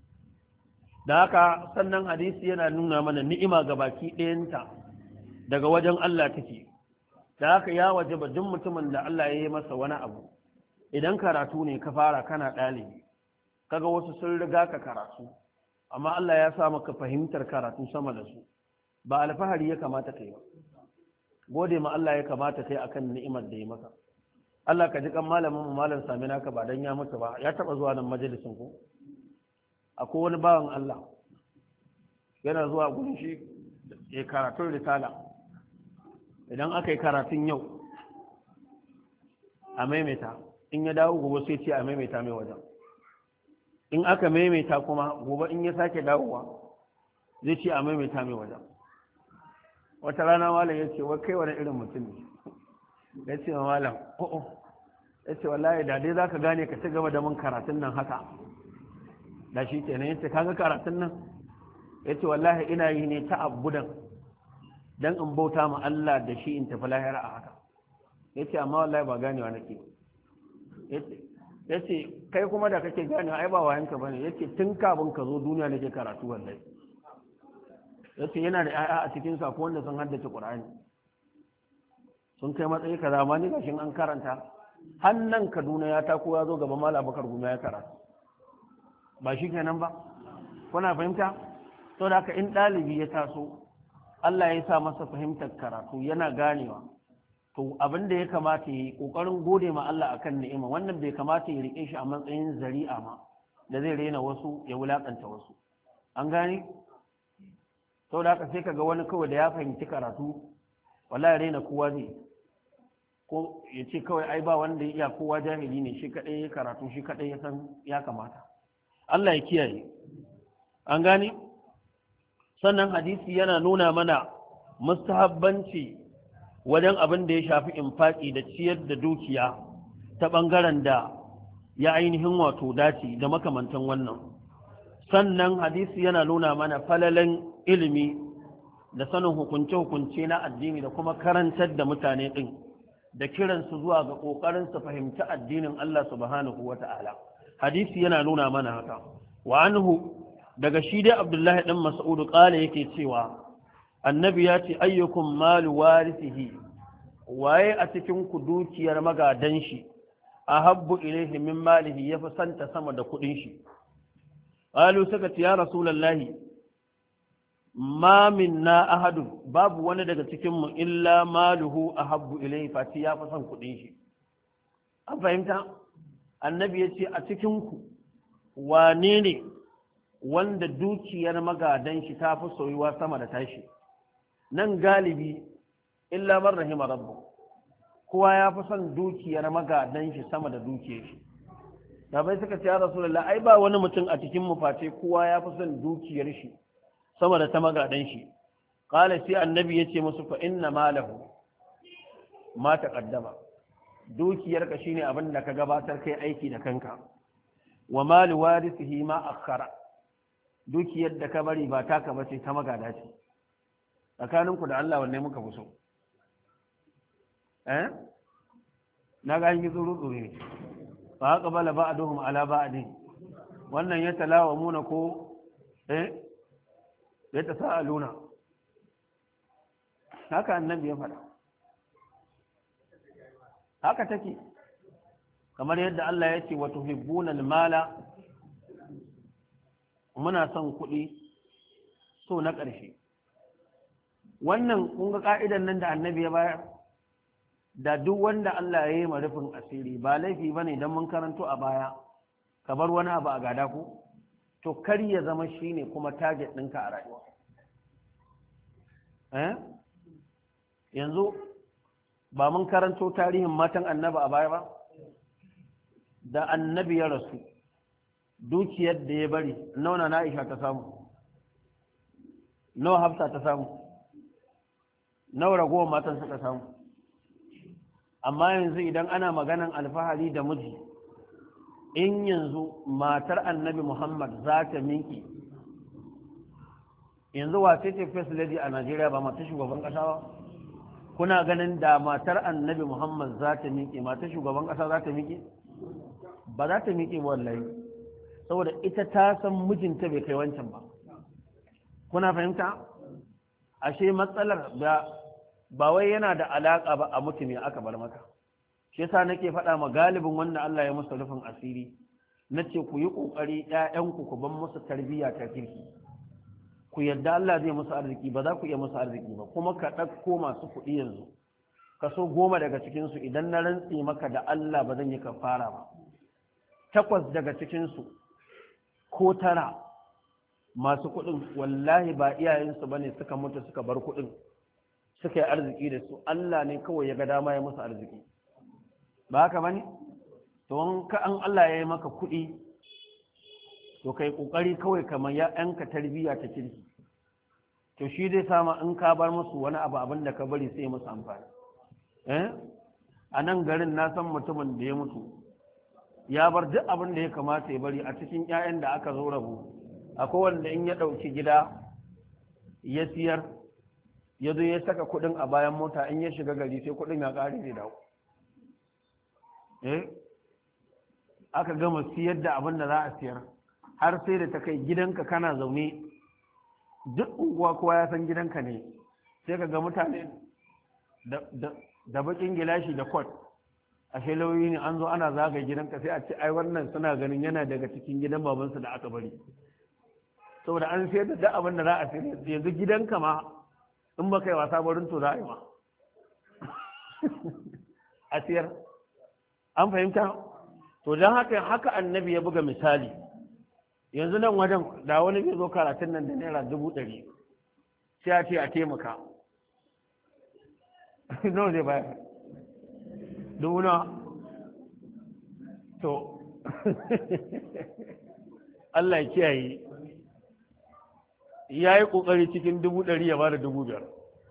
Speaker 1: da haka sannan hadisi yana nuna mana ni'ima ga baki ɗayanta daga wajen Allah take. da haka ya wajaba duk mutumin da Allah ya yi masa wani abu, idan karatu ne ka fara kana ɗalibi, kaga wasu sun riga ka karatu amma Allah ya sa maka fahimtar karatu sama da su, ba alfahari ya kamata kai ba, gode ma Allah ya kamata kai akan ni'imar da ya maka. Allah ka ji kan malamin mu malam sami naka ba dan ya mutu ba, ya taba zuwa nan majalisin ku. akwai wani bawan Allah yana zuwa gurin shi ya karatun risala. idan aka yi karatun yau a maimaita, in ya dawo gobe sai ce a maimaita mai wajen. in aka maimaita kuma gobe in ya sake dawowa zai ce a maimaita mai wajen. wata rana malam ya ce wa kai wani irin mutum ne? ya ce wa malam o'o, ya ce wallahi da dai za ka gane ka ci gaba da mun karatun nan haka da shi kenan. ya ce kaga karatun nan, ya ce wallahi ina yi ne ta abudan don in bauta ma Allah da shi in tafi lahira a haka. ya ce amma wallahi ba ganewa nake. ya ce kai kuma da kake ganewa ai ba wayanka bane. ya ce tun kafin ka zo duniya nake karatu wallahi. ya ce yana da 'ya'ya a cikin sa ko wanda sun haddace Qur'ani sun kai matsayi kaza, amma ni gashin an karanta hannan Kaduna ya tako ya zo gaban Malam Abubakar Gumi ya karatu. ba shi kenan ba? kuna fahimta? to da haka in ɗalibi ya taso Allah ya sa masa fahimtar karatu yana ganewa, to abin da ya kamata yi ƙoƙarin gode ma Allah akan ni'ima. wannan bai kamata ya rike shi a matsayin zari'a ma da zai rena wasu ya wulakanta wasu. an gane? to da haka sai kaga wani kawai da ya fahimci karatu wallahi rena kowa zai, ko ya ce kawai ai ba wanda ya iya, kowa jahili ne, shi kadai ya karatu, shi kadai ya san ya kamata. Allah ya kiyaye. an gane? sannan hadisi yana nuna mana mustahabbanci wajen abin da ya shafi infaki da ciyar da dukiya ta ɓangaren da ya ainihin wato dace da makamantan wannan. sannan hadisi yana nuna mana falalan ilimi da sanin hukunce-hukunce na addini da kuma karantar da mutane ɗin da kiransu zuwa ga ƙoƙarin su fahimci addinin Allah subhanahu wa ta'ala. hadisi yana nuna mana haka. wa anhu daga shi dai Abdullahi ɗan Mas'udu ƙala yake cewa annabi ya ce ayyukum malu warisihi, waye a cikin ku dukiyar magadan shi ahabbu ilayhi min malihi, yafi santa sama da kuɗin shi. qalu suka ce ya rasulullahi ma minna ahadun, babu wani daga cikin mu illa maluhu ahabbu ilayhi, fati ya fi son kuɗin shi. an fahimta? annabi ya ce a cikin ku wane ne wanda dukiyar magadan shi ta fi soyuwa sama da tashi? nan galibi illa man rahima rabbu, kowa ya fi son dukiyar magadan shi sama da dukiyar shi. da bai suka ce ya rasulullah ai ba wani mutum a cikin mu face kowa ya fi son dukiyar shi sama da ta magadan shi qala sai annabi yace musu fa inna malahu ma taqaddama dukiyarka shine abin da ka gabatar kai aiki da kanka wa mal warithihi ma akhara dukiyar da ka bari ba taka bace ta magada ce tsakaninku da Allah wanne muka fi so eh na ga yi tsuru tsuru ne fa haka bala ba'duhum ala ba'din wannan ya talawamuna ko eh ya tasaaluna haka annabi ya faɗa haka take kamar yadda Allah ya ce wa tuhibbuna al-mala muna son kuɗi so na ƙarshe wannan kun ga ka'idan nan da annabi ya bayar da duk wanda Allah ya yi marufin asiri ba laifi bane dan mun karanto a baya ka bar wani abu a gada ku to kar ya zama shine kuma target ɗinka a rayuwa eh yanzu ba mun karanto tarihin matan annabi a baya ba da annabi ya rasu dukiyar da ya bari nauna na Aisha ta samu nawa Hafsa ta samu nawa ragowar matan suka samu amma yanzu idan ana maganan alfahari da miji in yanzu matar annabi Muhammad za ta minki yanzu wace ce first lady a Najeriya ba matar shugaban kasa ba kuna ganin da matar annabi Muhammad za ta minki matar shugaban kasa za ta minki ba za ta minki wallahi saboda ita ta san mijinta bai kai wancan ba kuna fahimta ashe matsalar da ba wai yana da alaka ba a mutum ya aka bar maka shi yasa nake faɗa ma galibin wanda Allah ya musu rufin asiri nace ku yi kokari ƴaƴanku ku ban musu tarbiyya ta kirki ku yadda Allah zai musu arziki ba za ku iya musu arziki ba kuma ka ɗauko masu kuɗi yanzu kaso goma daga cikin su idan na rantse maka da Allah ba zan yi kafara ba takwas daga cikin su ko tara masu kuɗin wallahi ba iyayensu bane suka mutu suka bar kuɗin suka yi arziki da su Allah ne kawai ya ga dama ya musu arziki ba haka bane to ka an Allah ya yi maka kuɗi to kai kokari kawai kamar ya yanka tarbiyya ta kirki to shi zai sama in ka bar musu wani abu abin da ka bari sai musu amfani eh a nan garin na san mutumin da ya mutu ya bar duk abin da ya kamata ya bari a cikin ƴaƴan da aka zo rabu akwai wanda in ya ɗauki gida ya siyar ya zo ya saka kuɗin a bayan mota in ya shiga gari sai kuɗin ya ƙare ne dawo eh aka gama siyar da abin da za a siyar har sai da ta kai gidanka kana zaune duk unguwa kowa ya san gidanka ne sai ka ga mutane da bakin gilashi da kwat ashe lauyi ne an zo ana zaga gidanka sai a ce ai wannan suna ganin yana daga cikin gidan babansu da aka bari saboda an sayar da duk abin da za a sayar yanzu gidanka ma in ba kai wasa barin to za a yi ma a siyar an fahimta to don haka haka annabi ya buga misali yanzu nan wajen da wani zai zo karatun nan da naira dubu ɗari sai a ce a taimaka nawa zai bayar dubu na to Allah ya kiyaye ya yi ƙoƙari cikin dubu ɗari ya ba da dubu biyar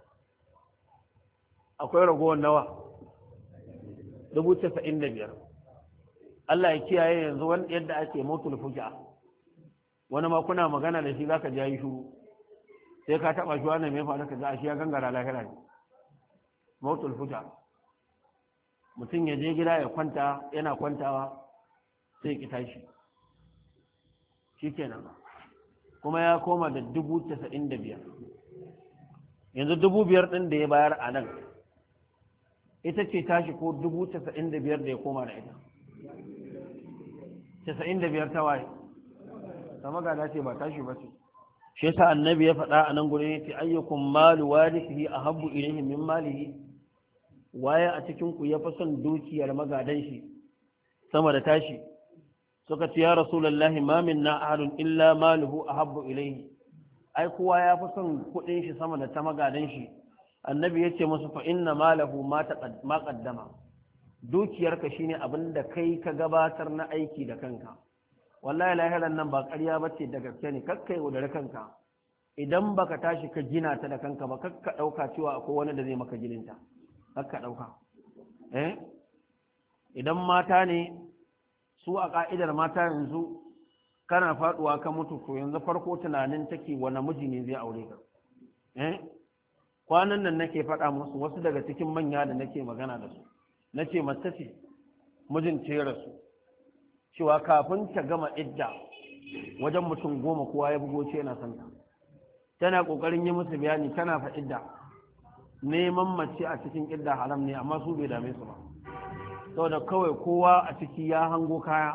Speaker 1: akwai ragowar nawa dubu casa'in da biyar Allah ya kiyaye yanzu wani yadda ake motul fuja wani ma kuna magana da shi zaka ji yi shuru sai ka taba shi wannan mai faru ka ga shi ya gangara lahira ne motul fuja mutum ya je gida ya kwanta yana kwantawa sai ki tashi shikenan kuma ya koma da dubu casa'in da biyar yanzu dubu biyar ɗin da ya bayar a nan ita ce tashi ko dubu casa'in da biyar da ya koma da ita casa'in da biyar ta waye sama gada ce ba tashi ba ce shi yasa annabi ya faɗa a nan gurin yace ayyukum malu warithihi ahabbu ilayhi min malihi waye a cikin ku yafi son dukiyar magadan shi sama da tashi suka ce ya rasulullahi ma minna ahadun illa maluhu ahabbu ilayhi ai kowa ya fi son kuɗin shi sama da ta magadan shi annabi ya ce musu fa inna malahu ma qaddama dukiyarka shine abin da kai ka gabatar na aiki da kanka wallahi lahiran nan ba ƙarya bace da gaske ne kakkai da kanka idan baka tashi ka gina ta da kanka ba kakka ɗauka cewa akwai wani da zai maka gininta kakka ɗauka eh idan mata ne su a ƙa'idar mata yanzu kana faɗuwa ka mutu to yanzu farko tunanin take wani miji ne zai aure ka eh kwanan nan nake faɗa musu wasu daga cikin manya da nake magana da su nace mace ce mijin ce rasu cewa kafin ta gama idda wajen mutum goma kowa ya bugo ce yana son ta tana kokarin yi musu bayani tana fa idda neman mace a cikin idda haram ne amma su bai dame su ba saboda kawai kowa a ciki ya hango kaya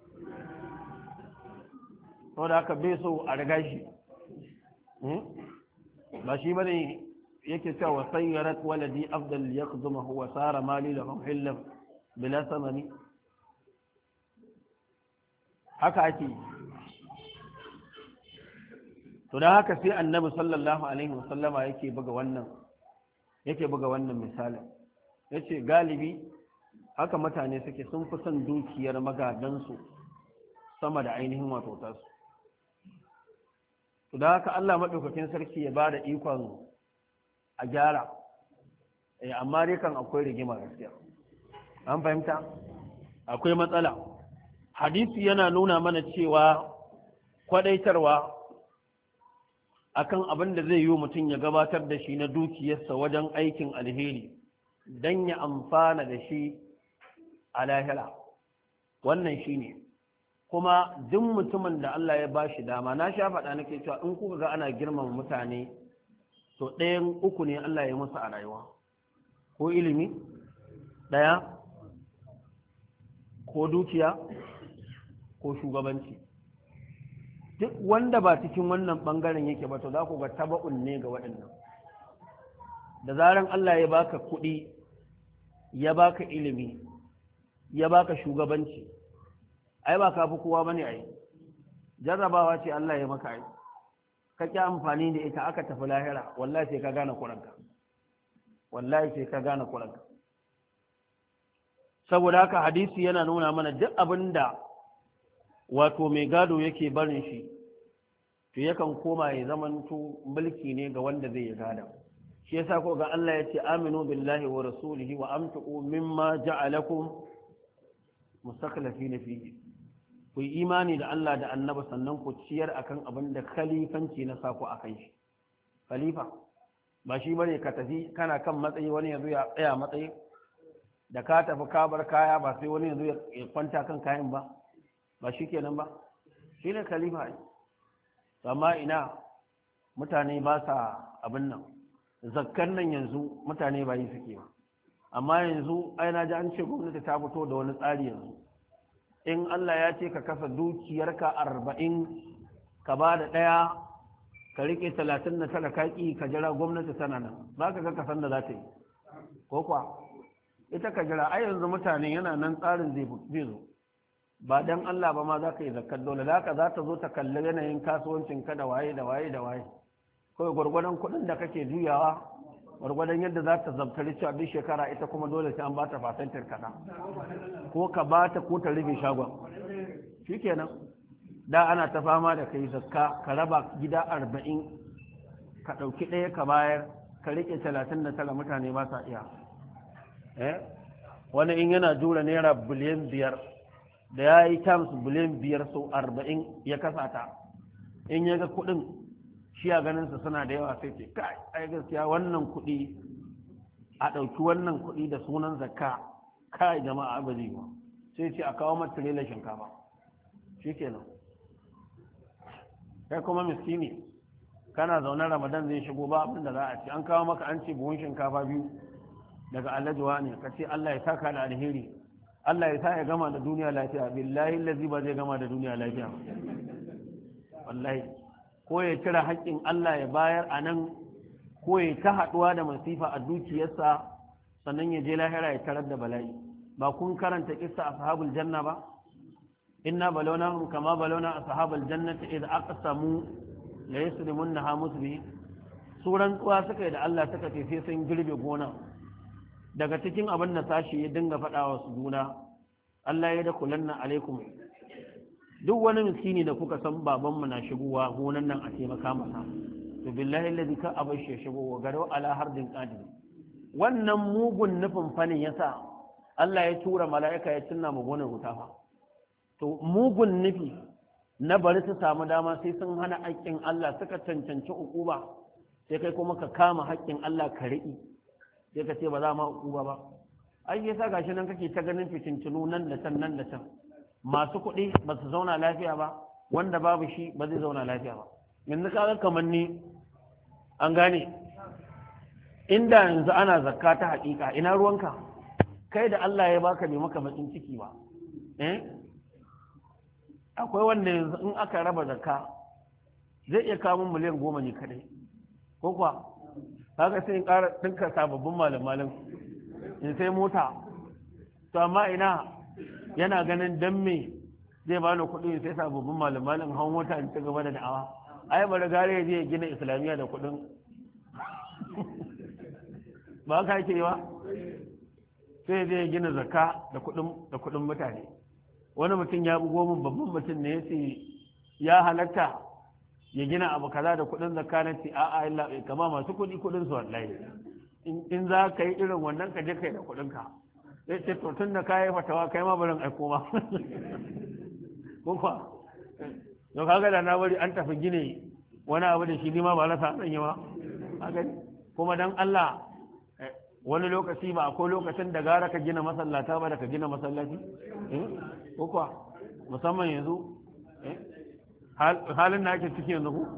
Speaker 1: saboda haka bai so a riga shi ba shi bane yake cewa sayyarat waladi afdal yakzumahu wa sara mali lahum hillam bila samani haka ake to da haka sai annabi sallallahu alaihi wasallama yake buga wannan yake buga wannan misalin yace galibi haka mutane suke sun fi son dukiyar magadansu sama da ainihin wato tasu to da haka Allah madaukakin sarki ya bada ikon a gyara eh amma dai kan akwai rigima gaskiya an fahimta akwai matsala hadisi yana nuna mana cewa kwadaitarwa akan abin da zai yi mutum ya gabatar da shi na dukiyarsa wajen aikin alheri don ya amfana da shi a lahira wannan shi ne kuma duk mutumin da Allah ya ba shi dama na sha faɗa nake cewa in kuka ga ana girmama mutane to ɗayan uku ne Allah ya musu a rayuwa ko ilimi ɗaya ko dukiya ko shugabanci duk wanda ba cikin wannan ɓangaren yake ba to za ku ga taba'un ne ga waɗannan da zaran Allah ya baka kuɗi ya baka ilimi ya baka shugabanci ai ba ka fi kowa bane ai jarrabawa ce Allah ya maka ai ka ƙi amfani da ita aka tafi lahira wallahi sai ka gane kuranka wallahi sai ka gane kuranka saboda haka hadisi yana nuna mana duk abin da wato mai gado yake barin shi to yakan koma ya zamanto mulki ne ga wanda zai yi gada shi yasa ko ga Allah ya ce aminu billahi wa rasulihi wa amtu mimma ja'alakum mustakhlifina fihi ku yi imani da Allah da annabi sannan ku ciyar akan abin da khalifanci na sako akan shi khalifa ba shi bane ka tafi kana kan matsayi wani yazo ya tsaya matsayi da ka tafi ka bar kaya ba sai wani yazo ya kwanta kan kayan ba ba shi kenan ba shi ne khalifa ne amma ina mutane ba sa abin nan zakkan nan yanzu mutane ba yi suke ba amma yanzu ai na ji an ce gwamnati ta fito da wani tsari yanzu in Allah ya ce ka kasa dukiyarka arba'in ka ba da ɗaya ka riƙe talatin na tara kaƙi ka jira gwamnati tana nan za ka ga kasan da za ta yi ko kuwa ita ka jira ai yanzu mutane yana nan tsarin zai zo ba dan Allah ba ma za ka yi zakkar dole da haka za ta zo ta kalli yanayin kasuwancinka da waye da waye da waye kawai gwargwadon kuɗin da kake juyawa gwargwadon yadda za ta zabtari cewa duk shekara ita kuma dole sai an ba ta fasantar kaɗa ko ka ba ta ko ta rufe shagon shi kenan da ana ta fama da kai zakka ka raba gida arba'in ka ɗauki ɗaya ka bayar ka riƙe talatin da tara mutane ba sa iya wani in yana jura naira biliyan biyar da ya yi tams biliyan biyar sau arba'in ya kasa ta in ya ga kuɗin shi a ganinsa suna da yawa sai ce kai ai gaskiya wannan kuɗi a ɗauki wannan kuɗi da sunan zakka kai jama'a ba zai ba sai ce a kawo mata tirelar shinkafa shi kenan kai kuma miskini kana zaune ramadan zai shigo ba abin da za a ci an kawo maka an ce buhun shinkafa biyu daga allajuwa ne ka ce Allah ya saka da alheri Allah ya sa ya gama da duniya lafiya billahi allazi ba zai gama da duniya lafiya wallahi ko ya cire haƙƙin Allah ya bayar a nan ko ya ta haɗuwa da masifa a dukiyarsa sannan ya je lahira ya tarar da bala'i ba kun karanta kissa ashabul janna ba inna balawnahum kama balawna ashabul jannati idh aqsamu la yasrimunha musbi suran tsuwa suka yi da Allah suka ce sai sun girbe gona daga cikin abin da sashi ya dinga faɗa wa su juna Allah ya da kulanna alaikum duk wani miskini da kuka san babanmu na shigowa gonan nan a taimaka masa to billahi alladhi ka abashi ya shigo wa garo ala hardin qadir wannan mugun nufin fanin yasa Allah ya tura mala'ika ya cinna mu gonar wuta fa to mugun nufi na bari su samu dama sai sun hana haƙƙin Allah suka cancanci ukuba sai kai kuma ka kama haƙƙin Allah ka riƙi sai ka ce ba za ma ukuba ba ai yasa gashi nan kake ta ganin fitintunu nan da can nan da can masu kuɗi ba su zauna lafiya ba wanda babu shi ba zai zauna lafiya ba yanzu kaga kamar ni an gane inda yanzu ana zakka ta haƙiƙa ina ruwanka kai da Allah ya baka bai maka bakin ciki ba eh akwai wanda yanzu in aka raba zakka zai iya kawo miliyan goma ne kadai ko kuwa kaga sai in ƙara dinka sababbin malam malam in sai mota to amma ina yana ganin dan me zai ba ni kuɗi sai sababbin malam malam hawan mota in ci gaba da da'awa ai bari gare ya je ya gina islamiyya da kuɗin ba ka yake ba sai zai gina zakka da kuɗin da kuɗin mutane wani mutum ya bugo min babban mutum ne yace ya halatta ya gina abu kaza da kuɗin zakka na ce a'a illa kama masu kuɗi kuɗin su wallahi in za ka yi irin wannan ka je kai da kuɗin ka sai ce to tun da ka yi fatawa kai ma barin aiko ma ko kwa to kaga da na bari an tafi gine wani abu da shi ni ma ba rasa zan yi ma haka kuma dan Allah wani lokaci ba akwai lokacin da gara ka gina masallata ba da ka gina masallaci ko kuwa musamman yanzu halin da ake ciki yanzu ku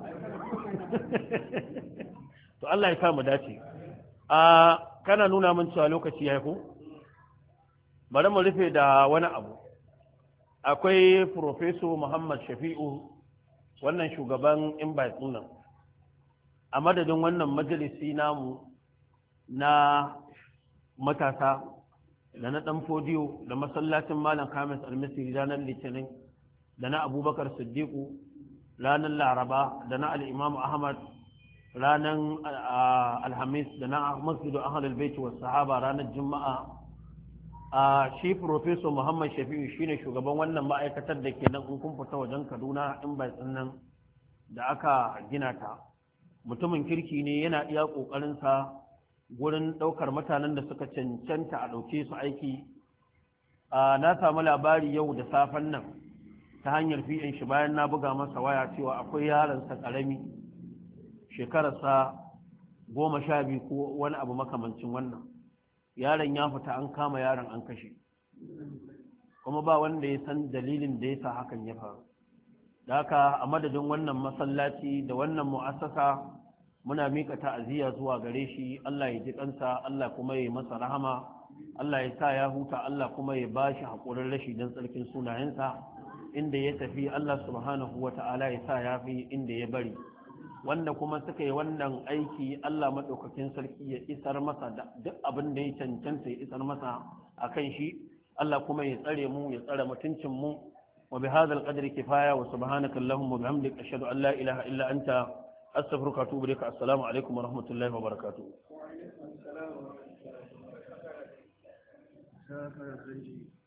Speaker 1: to Allah ya kama dace a kana nuna min cewa lokaci ya yi ku bari mu rufe da wani abu akwai Profeso Muhammad Shafi'u wannan shugaban invite nan a madadin wannan majalisi namu na matasa da na ɗan fodiyo da masallacin malam Kamis Almisiri ranar litinin da na abubakar siddiqu ranar laraba da na al'imamu ahmad ranar alhamis da na masjidu ahlul baiti was sahaba ranar juma'a a shi Profeso Muhammad Shafi'u shine shugaban wannan ma'aikatar da ke nan in kun fita wajen Kaduna in bai nan da aka gina ta mutumin kirki ne yana iya ƙoƙarinsa gurin ɗaukar mutanen da suka cancanta a ɗauke su aiki na samu labari yau da safen nan ta hanyar fi'in shi bayan na buga masa waya cewa akwai yaransa ƙarami shekararsa goma sha biyu ko wani abu makamancin wannan yaron ya fita an kama yaron an kashe kuma ba wanda ya san dalilin da ya sa hakan ya faru da haka a madadin wannan masallaci da wannan mu'assasa muna mika ta'aziyya zuwa gare shi Allah ya ji kansa Allah kuma ya masa rahama Allah ya sa ya huta Allah kuma ya bashi hakurin rashi dan tsarkin sunayensa inda ya tafi Allah subhanahu wata'ala ya sa ya fi inda ya bari wanda kuma suka yi wannan aiki Allah madaukakin sarki ya isar masa da duk abin da ya cancanta ya isar masa akan shi Allah kuma ya tsare mu ya tsare mutuncin mu wa bihadha alqadri kifaya wa subhanaka allahumma wa bihamdika ashhadu an la ilaha illa anta astaghfiruka wa atubu ilaik assalamu alaikum wa rahmatullahi wa barakatuh wa alaikum assalam wa rahmatullahi wa barakatuh